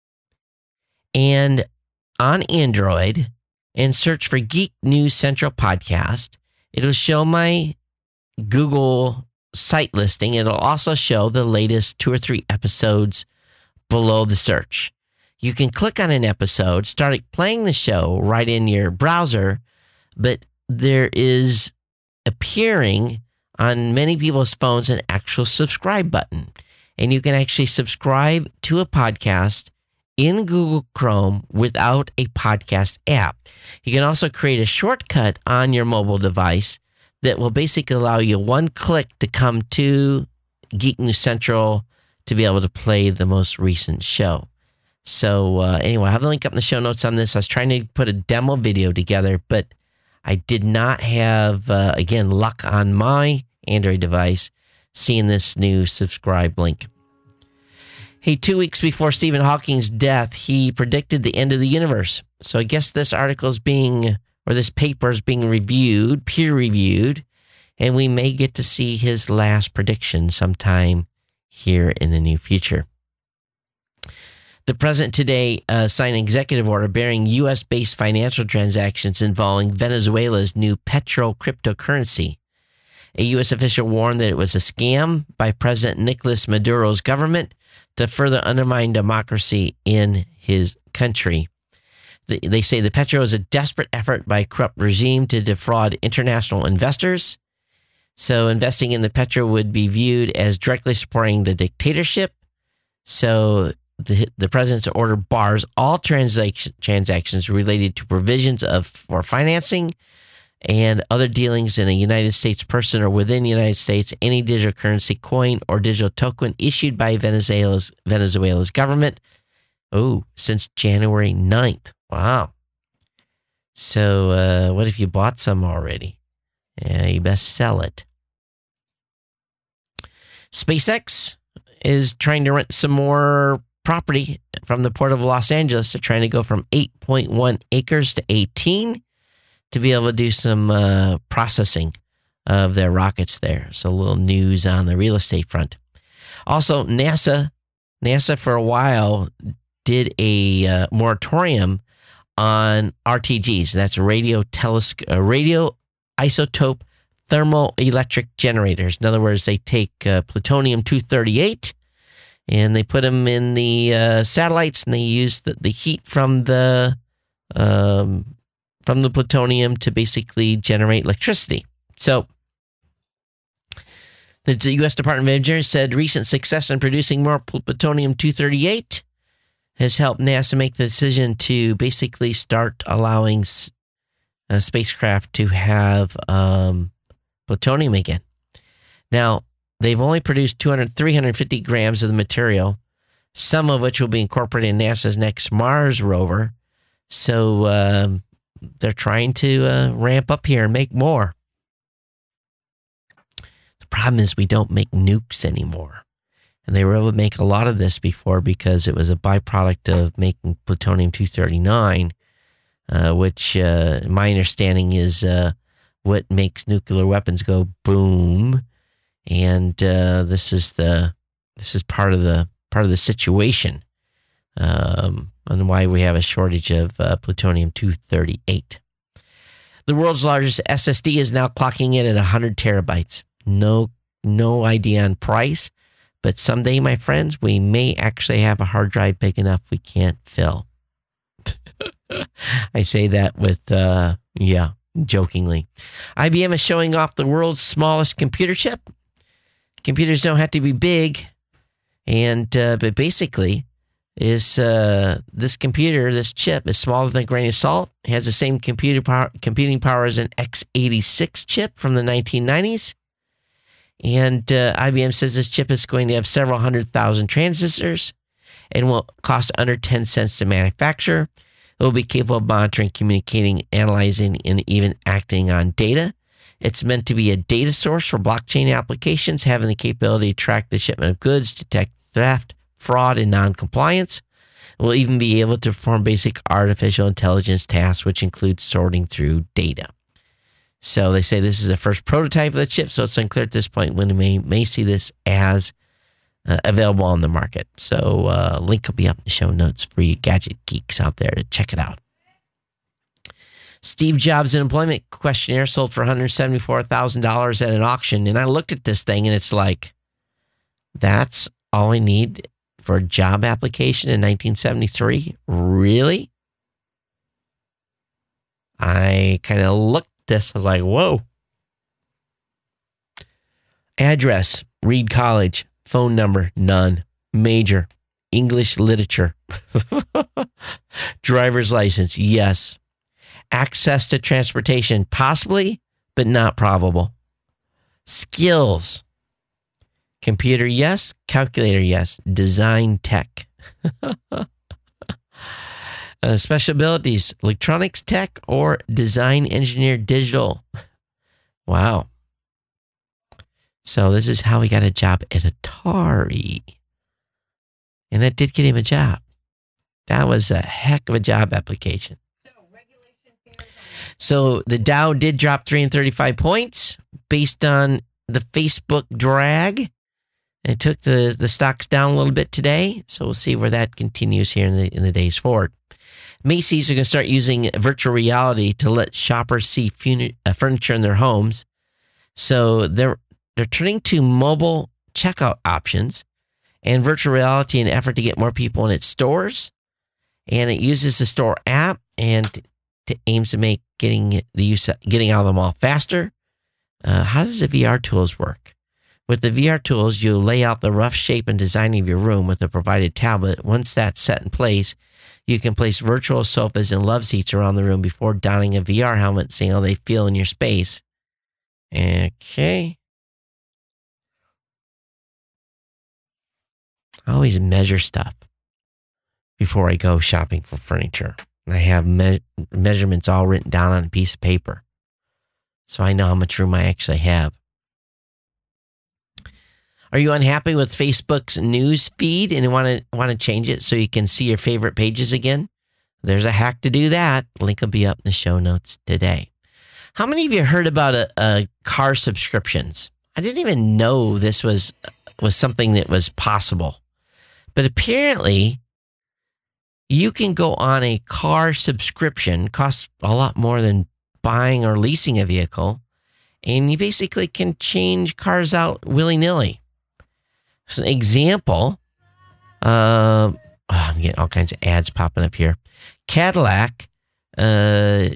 and on Android and search for Geek News Central Podcast, it'll show my Google site listing. It'll also show the latest two or three episodes below the search. You can click on an episode, start playing the show right in your browser, but there is appearing on many people's phones an actual subscribe button. And you can actually subscribe to a podcast in Google Chrome without a podcast app. You can also create a shortcut on your mobile device that will basically allow you one click to come to Geek News Central to be able to play the most recent show. So uh, anyway, I have the link up in the show notes on this. I was trying to put a demo video together, but I did not have, uh, again, luck on my Android device seeing this new subscribe link. Hey, two weeks before Stephen Hawking's death, he predicted the end of the universe. So I guess this article is being, or this paper is being reviewed, peer-reviewed, and we may get to see his last prediction sometime here in the near future. The president today uh, signed an executive order bearing U S-based financial transactions involving Venezuela's new Petro cryptocurrency. A U S official warned that it was a scam by President Nicolas Maduro's government to further undermine democracy in his country. They say the Petro is a desperate effort by a corrupt regime to defraud international investors. So investing in the Petro would be viewed as directly supporting the dictatorship. So the the president's order bars all transaction, transactions related to provisions of for financing and other dealings in a United States person or within the United States, any digital currency, coin, or digital token issued by Venezuela's Venezuela's government. Oh, since January ninth. Wow. So uh, what if you bought some already? Yeah, you best sell it. SpaceX is trying to rent some more property from the Port of Los Angeles. They're trying to go from eight point one acres to eighteen to be able to do some uh, processing of their rockets there. So a little news on the real estate front. Also, NASA, NASA for a while did a uh, moratorium on R T Gs. And that's radio telescope, uh, radio isotope thermoelectric generators. In other words, they take uh, plutonium two thirty-eight and they put them in the uh, satellites, and they use the, the heat from the um, from the plutonium to basically generate electricity. So the U S Department of Energy said recent success in producing more plutonium two thirty-eight has helped NASA make the decision to basically start allowing a spacecraft to have um, plutonium again. Now, they've only produced two hundred, three hundred fifty grams of the material, some of which will be incorporated in NASA's next Mars rover. So um, they're trying to uh, ramp up here and make more. The problem is we don't make nukes anymore. And they were able to make a lot of this before because it was a byproduct of making plutonium two thirty-nine, uh, which uh, my understanding is uh, what makes nuclear weapons go boom. And uh, this is the this is part of the part of the situation, um, and why we have a shortage of uh, plutonium two thirty-eight. The world's largest S S D is now clocking in at one hundred terabytes. No no idea on price, But someday, my friends, we may actually have a hard drive big enough we can't fill. I say that with, uh, yeah, jokingly. I B M is showing off the world's smallest computer chip. Computers don't have to be big. And, uh, but basically, is uh, this computer, this chip, is smaller than a grain of salt. It has the same computer power, computing power as an x eighty-six chip from the nineteen nineties. And uh, I B M says this chip is going to have several hundred thousand transistors and will cost under ten cents to manufacture. It will be capable of monitoring, communicating, analyzing, and even acting on data. It's meant to be a data source for blockchain applications, having the capability to track the shipment of goods, detect theft, fraud, and non-compliance. It will even be able to perform basic artificial intelligence tasks, which include sorting through data. So they say this is the first prototype of the chip, so it's unclear at this point when we may, may see this as uh, available on the market. So uh, link will be up in the show notes for you gadget geeks out there to check it out. Steve Jobs' employment questionnaire sold for one hundred seventy-four thousand dollars at an auction. And I looked at this thing and it's like, that's all I need for a job application in nineteen seventy-three? Really? I kind of looked at this. I was like, whoa. Address, Reed College. Phone number, none. Major, English literature. Driver's license, yes. Access to transportation, possibly, but not probable. Skills. Computer, yes. Calculator, yes. Design tech. uh, special abilities, electronics tech or design engineer digital. Wow. So this is how he got a job at Atari. And that did get him a job. That was a heck of a job application. So the Dow did drop three hundred thirty-five points based on the Facebook drag. It took the, the stocks down a little bit today. So we'll see where that continues here in the, in the days forward. Macy's are going to start using virtual reality to let shoppers see fun- uh, furniture in their homes. So they're they're turning to mobile checkout options and virtual reality in an effort to get more people in its stores. And it uses the store app and to, aims to make getting the use getting out of the mall faster. Uh, how does the V R tools work? With the V R tools, you lay out the rough shape and design of your room with a provided tablet. Once that's set in place, you can place virtual sofas and love seats around the room before donning a V R helmet, seeing how they feel in your space. Okay. I always measure stuff before I go shopping for furniture. And I have me- measurements all written down on a piece of paper, so I know how much room I actually have. Are you unhappy with Facebook's news feed and want to want to change it so you can see your favorite pages again? There's a hack to do that. Link will be up in the show notes today. How many of you heard about a, a car subscriptions? I didn't even know this was was something that was possible. But apparently, you can go on a car subscription, costs a lot more than buying or leasing a vehicle, and you basically can change cars out willy-nilly. As an example, uh, oh, I'm getting all kinds of ads popping up here. Cadillac, uh,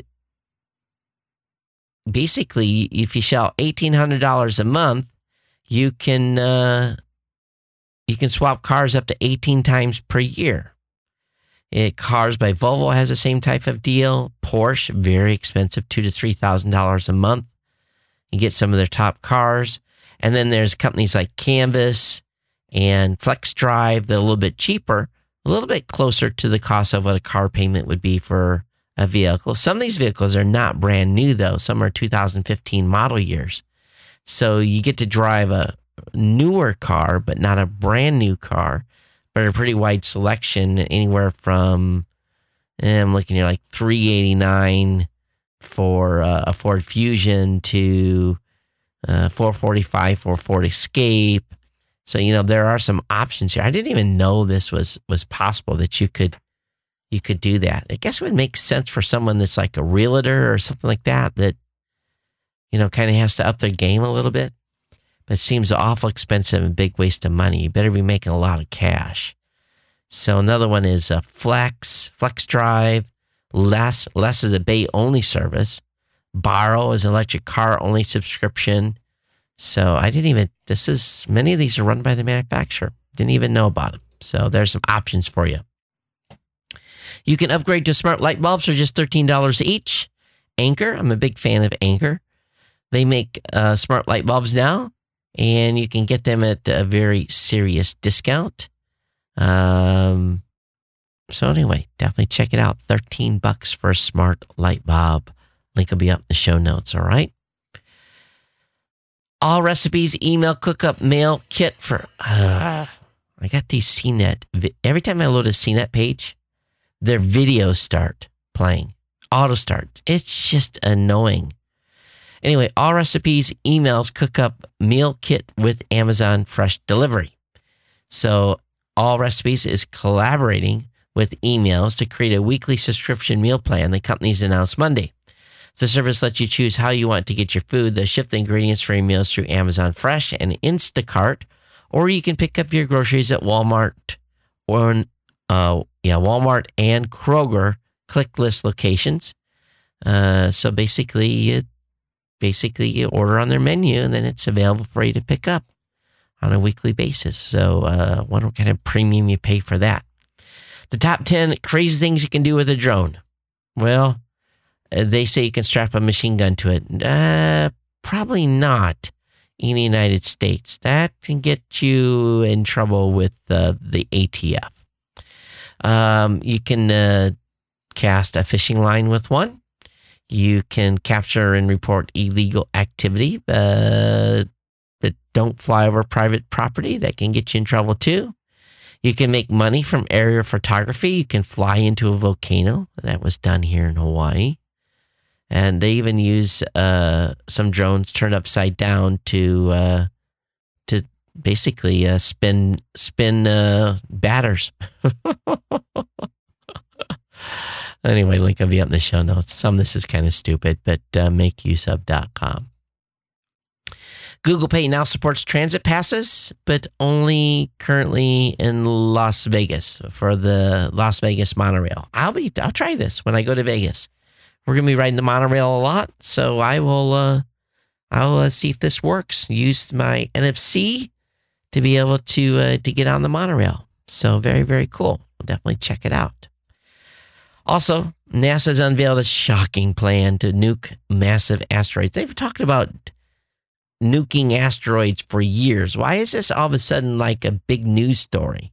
basically, if you sell eighteen hundred dollars a month, you can uh, you can swap cars up to eighteen times per year. It, Cars by Volvo has the same type of deal. Porsche, very expensive, two to three thousand dollars a month. You get some of their top cars, and then there's companies like Canvas and Flex Drive that are a little bit cheaper, a little bit closer to the cost of what a car payment would be for a vehicle. Some of these vehicles are not brand new, though. Some are two thousand fifteen model years. So you get to drive a newer car, but not a brand new car, but a pretty wide selection, anywhere from, eh, I'm looking at like three hundred eighty-nine dollars for uh, a Ford Fusion to uh, four hundred forty-five dollars for a Ford Escape. So, you know, there are some options here. I didn't even know this was, was possible, that you could you could do that. I guess it would make sense for someone that's like a realtor or something like that, that, you know, kind of has to up their game a little bit. but it seems awful expensive and big waste of money. You better be making a lot of cash. So another one is a Flex, Flex Drive. Less, Less is a bay-only service. Borrow is an electric car-only subscription. So I didn't even, this is, many of these are run by the manufacturer. Didn't even know about them. So there's some options for you. You can upgrade to smart light bulbs for just thirteen dollars each. Anchor, I'm a big fan of Anchor. They make uh, smart light bulbs now, and you can get them at a very serious discount. Um, so anyway, definitely check it out. thirteen bucks for a smart light bulb. Link will be up in the show notes, all right? All Recipes email cookup mail kit for, uh, I got these C net. Every time I load a C net page, their videos start playing. Auto start. It's just annoying. Anyway, All Recipes emails cookup meal kit with Amazon Fresh Delivery. So All Recipes is collaborating with emails to create a weekly subscription meal plan the company's announced Monday. The service lets you choose how you want to get your food. They'll ship the ingredients for your meals through Amazon Fresh and Instacart, or you can pick up your groceries at Walmart or uh, yeah, Walmart and Kroger click list locations. Uh, so basically, you, basically you order on their menu, and then it's available for you to pick up on a weekly basis. So uh, I wonder what kind of premium you pay for that. The top ten crazy things you can do with a drone. Well, they say you can strap a machine gun to it. Uh, probably not in the United States. That can get you in trouble with uh, the A T F. Um, you can uh, cast a fishing line with one. You can capture and report illegal activity uh, that don't fly over private property. That can get you in trouble too. You can make money from aerial photography. You can fly into a volcano. That was done here in Hawaii. And they even use uh, some drones turned upside down to uh, to basically uh, spin spin uh, batters. Anyway, link will be up in the show notes. Some of this is kind of stupid, but uh, make use of dot com. Google Pay now supports transit passes, but only currently in Las Vegas for the Las Vegas monorail. I'll be I'll try this when I go to Vegas. We're going to be riding the monorail a lot, so I will uh, I'll uh, see if this works. Use my N F C to be able to uh, to get on the monorail. So very, very cool. We'll definitely check it out. Also, NASA's unveiled a shocking plan to nuke massive asteroids. They've talked about nuking asteroids for years. Why is this all of a sudden like a big news story?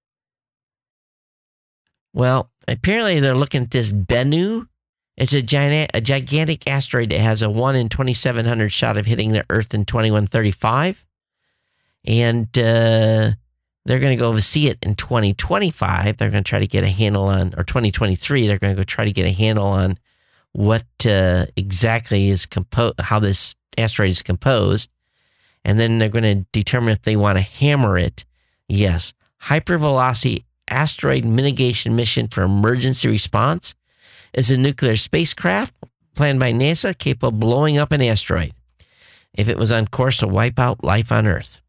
Well, apparently they're looking at this Bennu. It's a giant, a gigantic asteroid that has a one in twenty-seven hundred shot of hitting the Earth in twenty-one thirty-five. And uh, they're going to go see it in twenty twenty-five. They're going to try to get a handle on, or twenty twenty-three, they're going to go try to get a handle on what uh, exactly is composed, how this asteroid is composed. And then they're going to determine if they want to hammer it. Yes, hypervelocity asteroid mitigation mission for emergency response is a nuclear spacecraft planned by NASA capable of blowing up an asteroid if it was on course to wipe out life on Earth.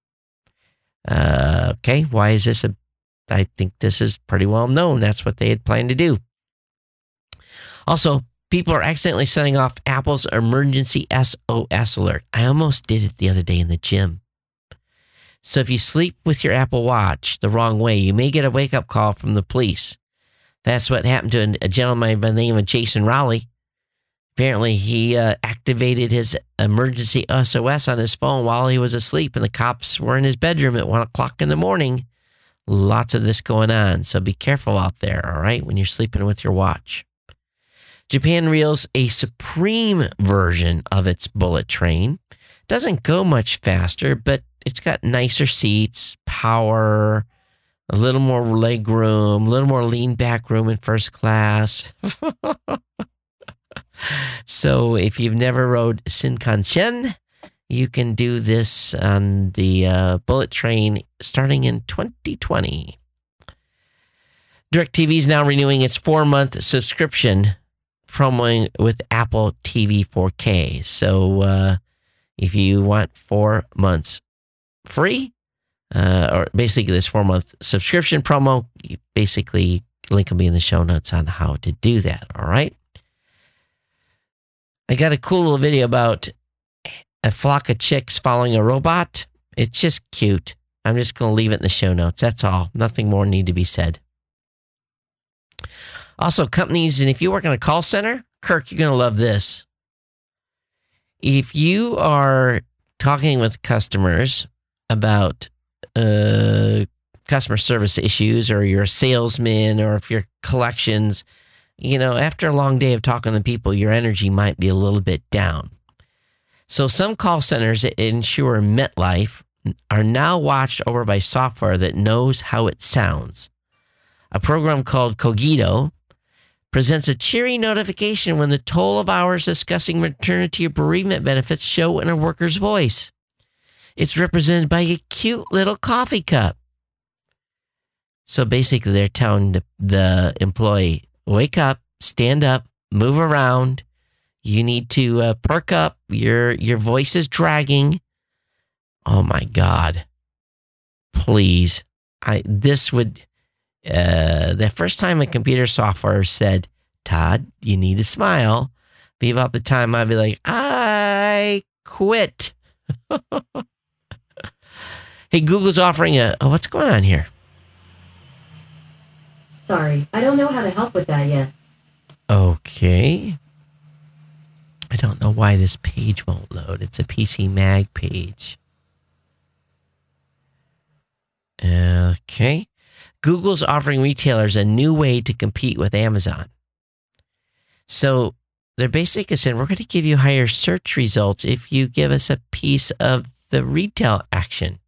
Uh, okay, why is this a... I think this is pretty well known. That's what they had planned to do. Also, people are accidentally setting off Apple's emergency S O S alert. I almost did it the other day in the gym. So if you sleep with your Apple Watch the wrong way, you may get a wake-up call from the police. That's what happened to a gentleman by the name of Jason Rowley. Apparently, he uh, activated his emergency S O S on his phone while he was asleep, and the cops were in his bedroom at one o'clock in the morning. Lots of this going on, so be careful out there, all right, when you're sleeping with your watch. Japan reels a supreme version of its bullet train. Doesn't go much faster, but it's got nicer seats, power, a little more leg room, a little more lean back room in first class. So if you've never rode Shinkansen, you can do this on the uh, bullet train starting in twenty twenty. DirecTV is now renewing its four-month subscription promoing with Apple T V four K. So uh, If you want four months free, uh, or basically this four-month subscription promo, you basically, link will be in the show notes on how to do that, all right? I got a cool little video about a flock of chicks following a robot. It's just cute. I'm just going to leave it in the show notes. That's all. Nothing more need to be said. Also, companies, and if you work in a call center, Kirk, you're going to love this. If you are talking with customers about uh, customer service issues, or you're a salesman, or if you're collections, you know, after a long day of talking to people, your energy might be a little bit down. So some call centers that insure MetLife are now watched over by software that knows how it sounds. A program called Cogito presents a cheery notification when the toll of hours discussing maternity or bereavement benefits show in a worker's voice. It's represented by a cute little coffee cup. So basically they're telling the, the employee, wake up, stand up, move around. You need to uh, perk up. Your your voice is dragging. Oh my God! Please, I this would uh, the first time a computer software said, "Todd, you need to smile," be about the time I'd be like, "I quit." Hey, Google's offering a. Oh, what's going on here? Sorry, I don't know how to help with that yet. Okay. I don't know why this page won't load. It's a P C Mag page. Okay. Google's offering retailers a new way to compete with Amazon. So they're basically saying, we're going to give you higher search results if you give us a piece of the retail action.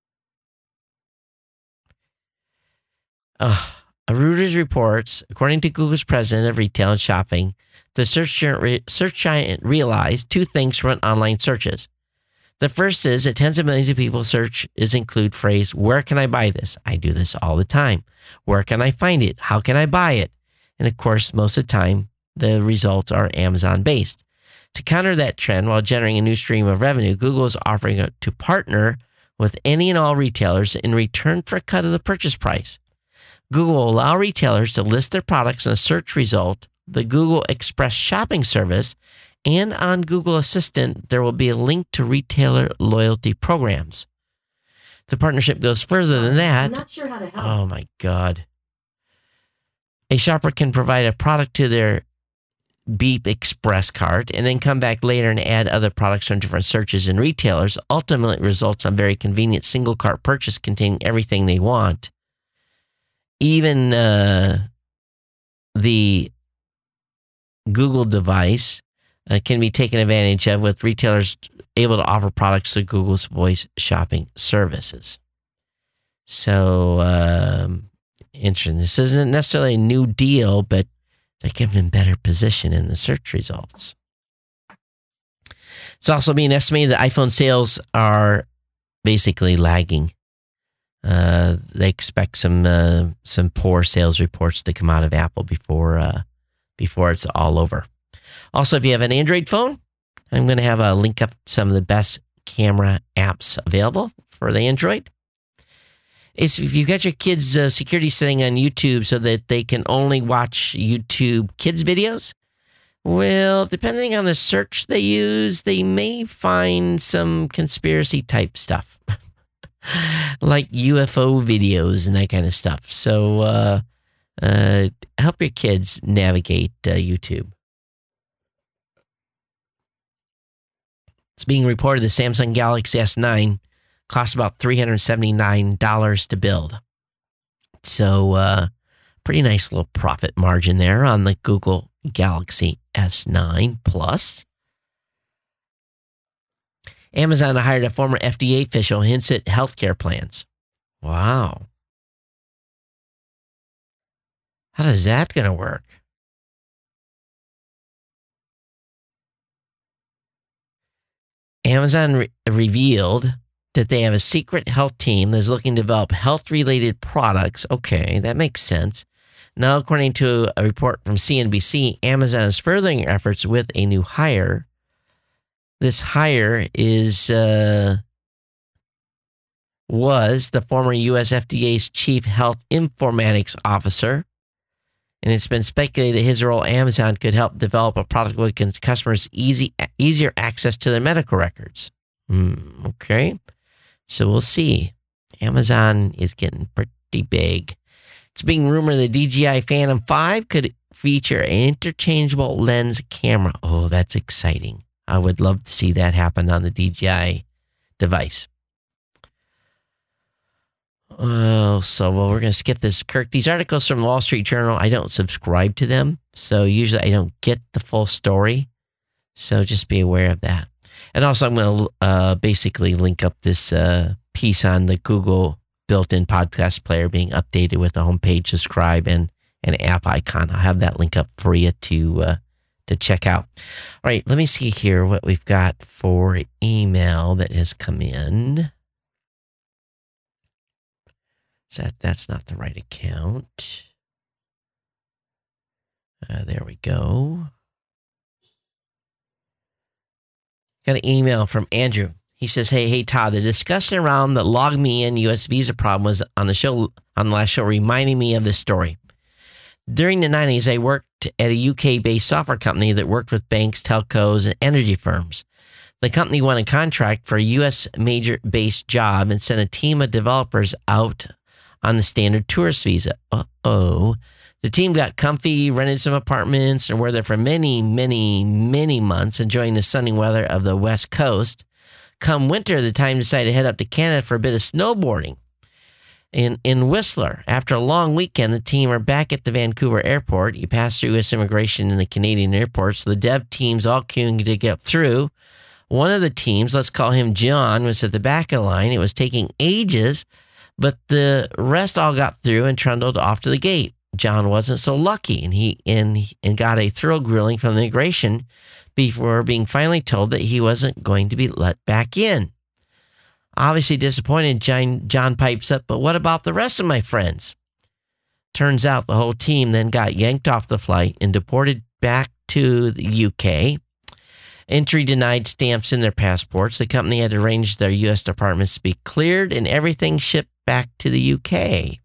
Uh, Reuters reports, according to Google's president of retail and shopping, the search giant, search giant realized two things from online searches. The first is that tens of millions of people search is include phrase, where can I buy this? I do this all the time. Where can I find it? How can I buy it? And of course, most of the time, the results are Amazon-based. To counter that trend while generating a new stream of revenue, Google is offering to partner with any and all retailers in return for a cut of the purchase price. Google will allow retailers to list their products in a search result, the Google Express shopping service, and on Google Assistant, there will be a link to retailer loyalty programs. The partnership goes further than that. I'm not sure how to help. Oh my God. A shopper can provide a product to their Beep Express cart and then come back later and add other products from different searches and retailers. Ultimately, it results on very convenient single cart purchase containing everything they want. Even uh, the Google device uh, can be taken advantage of, with retailers able to offer products through Google's voice shopping services. So, um, interesting. This isn't necessarily a new deal, but they're giving them better position in the search results. It's also being estimated that iPhone sales are basically lagging. Uh, they expect some uh, some poor sales reports to come out of Apple before uh, before it's all over. Also, if you have an Android phone, I'm going to have a link up to some of the best camera apps available for the Android. It's if you've got your kids' uh, security setting on YouTube so that they can only watch YouTube kids videos, well, depending on the search they use, they may find some conspiracy type stuff. Like U F O videos and that kind of stuff. So uh, uh, help your kids navigate uh, YouTube. It's being reported the Samsung Galaxy S nine costs about three hundred seventy-nine dollars to build. So uh, pretty nice little profit margin there on the Google Galaxy S nine Plus. Amazon hired a former F D A official, hints at healthcare plans. Wow. How does that going to work? Amazon re- revealed that they have a secret health team that's looking to develop health-related products. Okay, that makes sense. Now, according to a report from C N B C, Amazon is furthering efforts with a new hire. This hire is uh, was the former U S F D A's chief health informatics officer. And it's been speculated that his role at Amazon could help develop a product that gives customers easy, easier access to their medical records. Hmm, okay. So we'll see. Amazon is getting pretty big. It's being rumored the D J I Phantom five could feature an interchangeable lens camera. Oh, that's exciting. I would love to see that happen on the D J I device. Oh, so well, we're going to skip this, Kirk. These articles from the Wall Street Journal, I don't subscribe to them, so usually I don't get the full story. So just be aware of that. And also, I'm going to uh, basically link up this uh, piece on the Google built-in podcast player being updated with the homepage, subscribe, and an app icon. I'll have that link up for you to uh, to check out. All right, let me see here what we've got for email that has come in. That that's not the right account. Uh, there we go. Got an email from Andrew. He says, "Hey, hey, Todd. The discussion around the LogMeIn U S visa problem was on the show on the last show, reminding me of this story. During the nineties, I worked at a U K-based software company that worked with banks, telcos, and energy firms. The company won a contract for a U S major-based job and sent a team of developers out on the standard tourist visa. Uh-oh. The team got comfy, rented some apartments, and were there for many, many, many months, enjoying the sunny weather of the West Coast. Come winter, the team decided to head up to Canada for a bit of snowboarding. In in Whistler, after a long weekend, the team are back at the Vancouver airport. You pass through U S immigration in the Canadian airport, so the dev team's all queuing to get through. One of the teams, let's call him John, was at the back of the line. It was taking ages, but the rest all got through and trundled off to the gate. John wasn't so lucky, and he and, and got a thorough grilling from the immigration before being finally told that he wasn't going to be let back in. Obviously disappointed, John, John pipes up, but what about the rest of my friends? Turns out the whole team then got yanked off the flight and deported back to the U K. Entry denied stamps in their passports. The company had arranged their U S departments to be cleared and everything shipped back to the U K.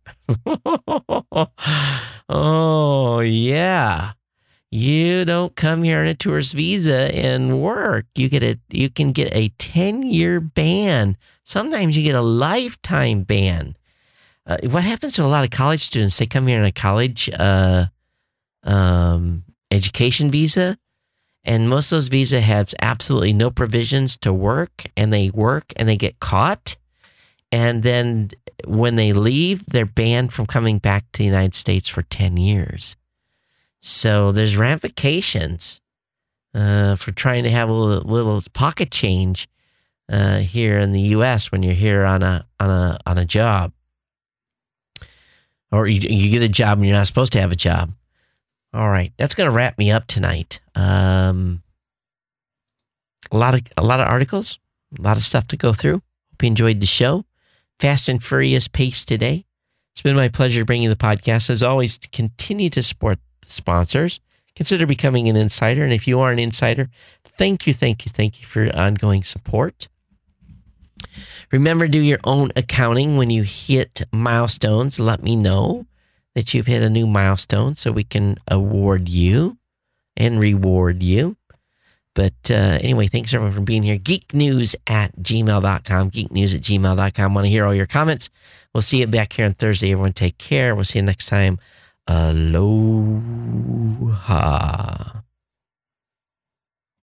Oh, yeah. You don't come here on a tourist visa and work. You get a you can get a ten-year ban. Sometimes you get a lifetime ban. Uh, what happens to a lot of college students? They come here on a college uh, um, education visa, and most of those visas have absolutely no provisions to work, and they work and they get caught. And then when they leave, they're banned from coming back to the United States for ten years. So there's ramifications uh, for trying to have a little, little pocket change uh, here in the U S when you're here on a on a on a job, or you, you get a job and you're not supposed to have a job. All right, that's going to wrap me up tonight. Um, a lot of a lot of articles, a lot of stuff to go through. Hope you enjoyed the show. Fast and furious pace today. It's been my pleasure bringing the podcast. As always, to continue to support sponsors, consider becoming an insider. And if you are an insider, thank you, thank you, thank you for your ongoing support. Remember, do your own accounting when you hit milestones. Let me know that you've hit a new milestone so we can award you and reward you. But uh, anyway, thanks everyone for being here. Geek news at gmail dot com. geek news at gmail dot com. Want to hear all your comments. We'll see you back here on Thursday. Everyone take care. We'll see you next time. Aloha.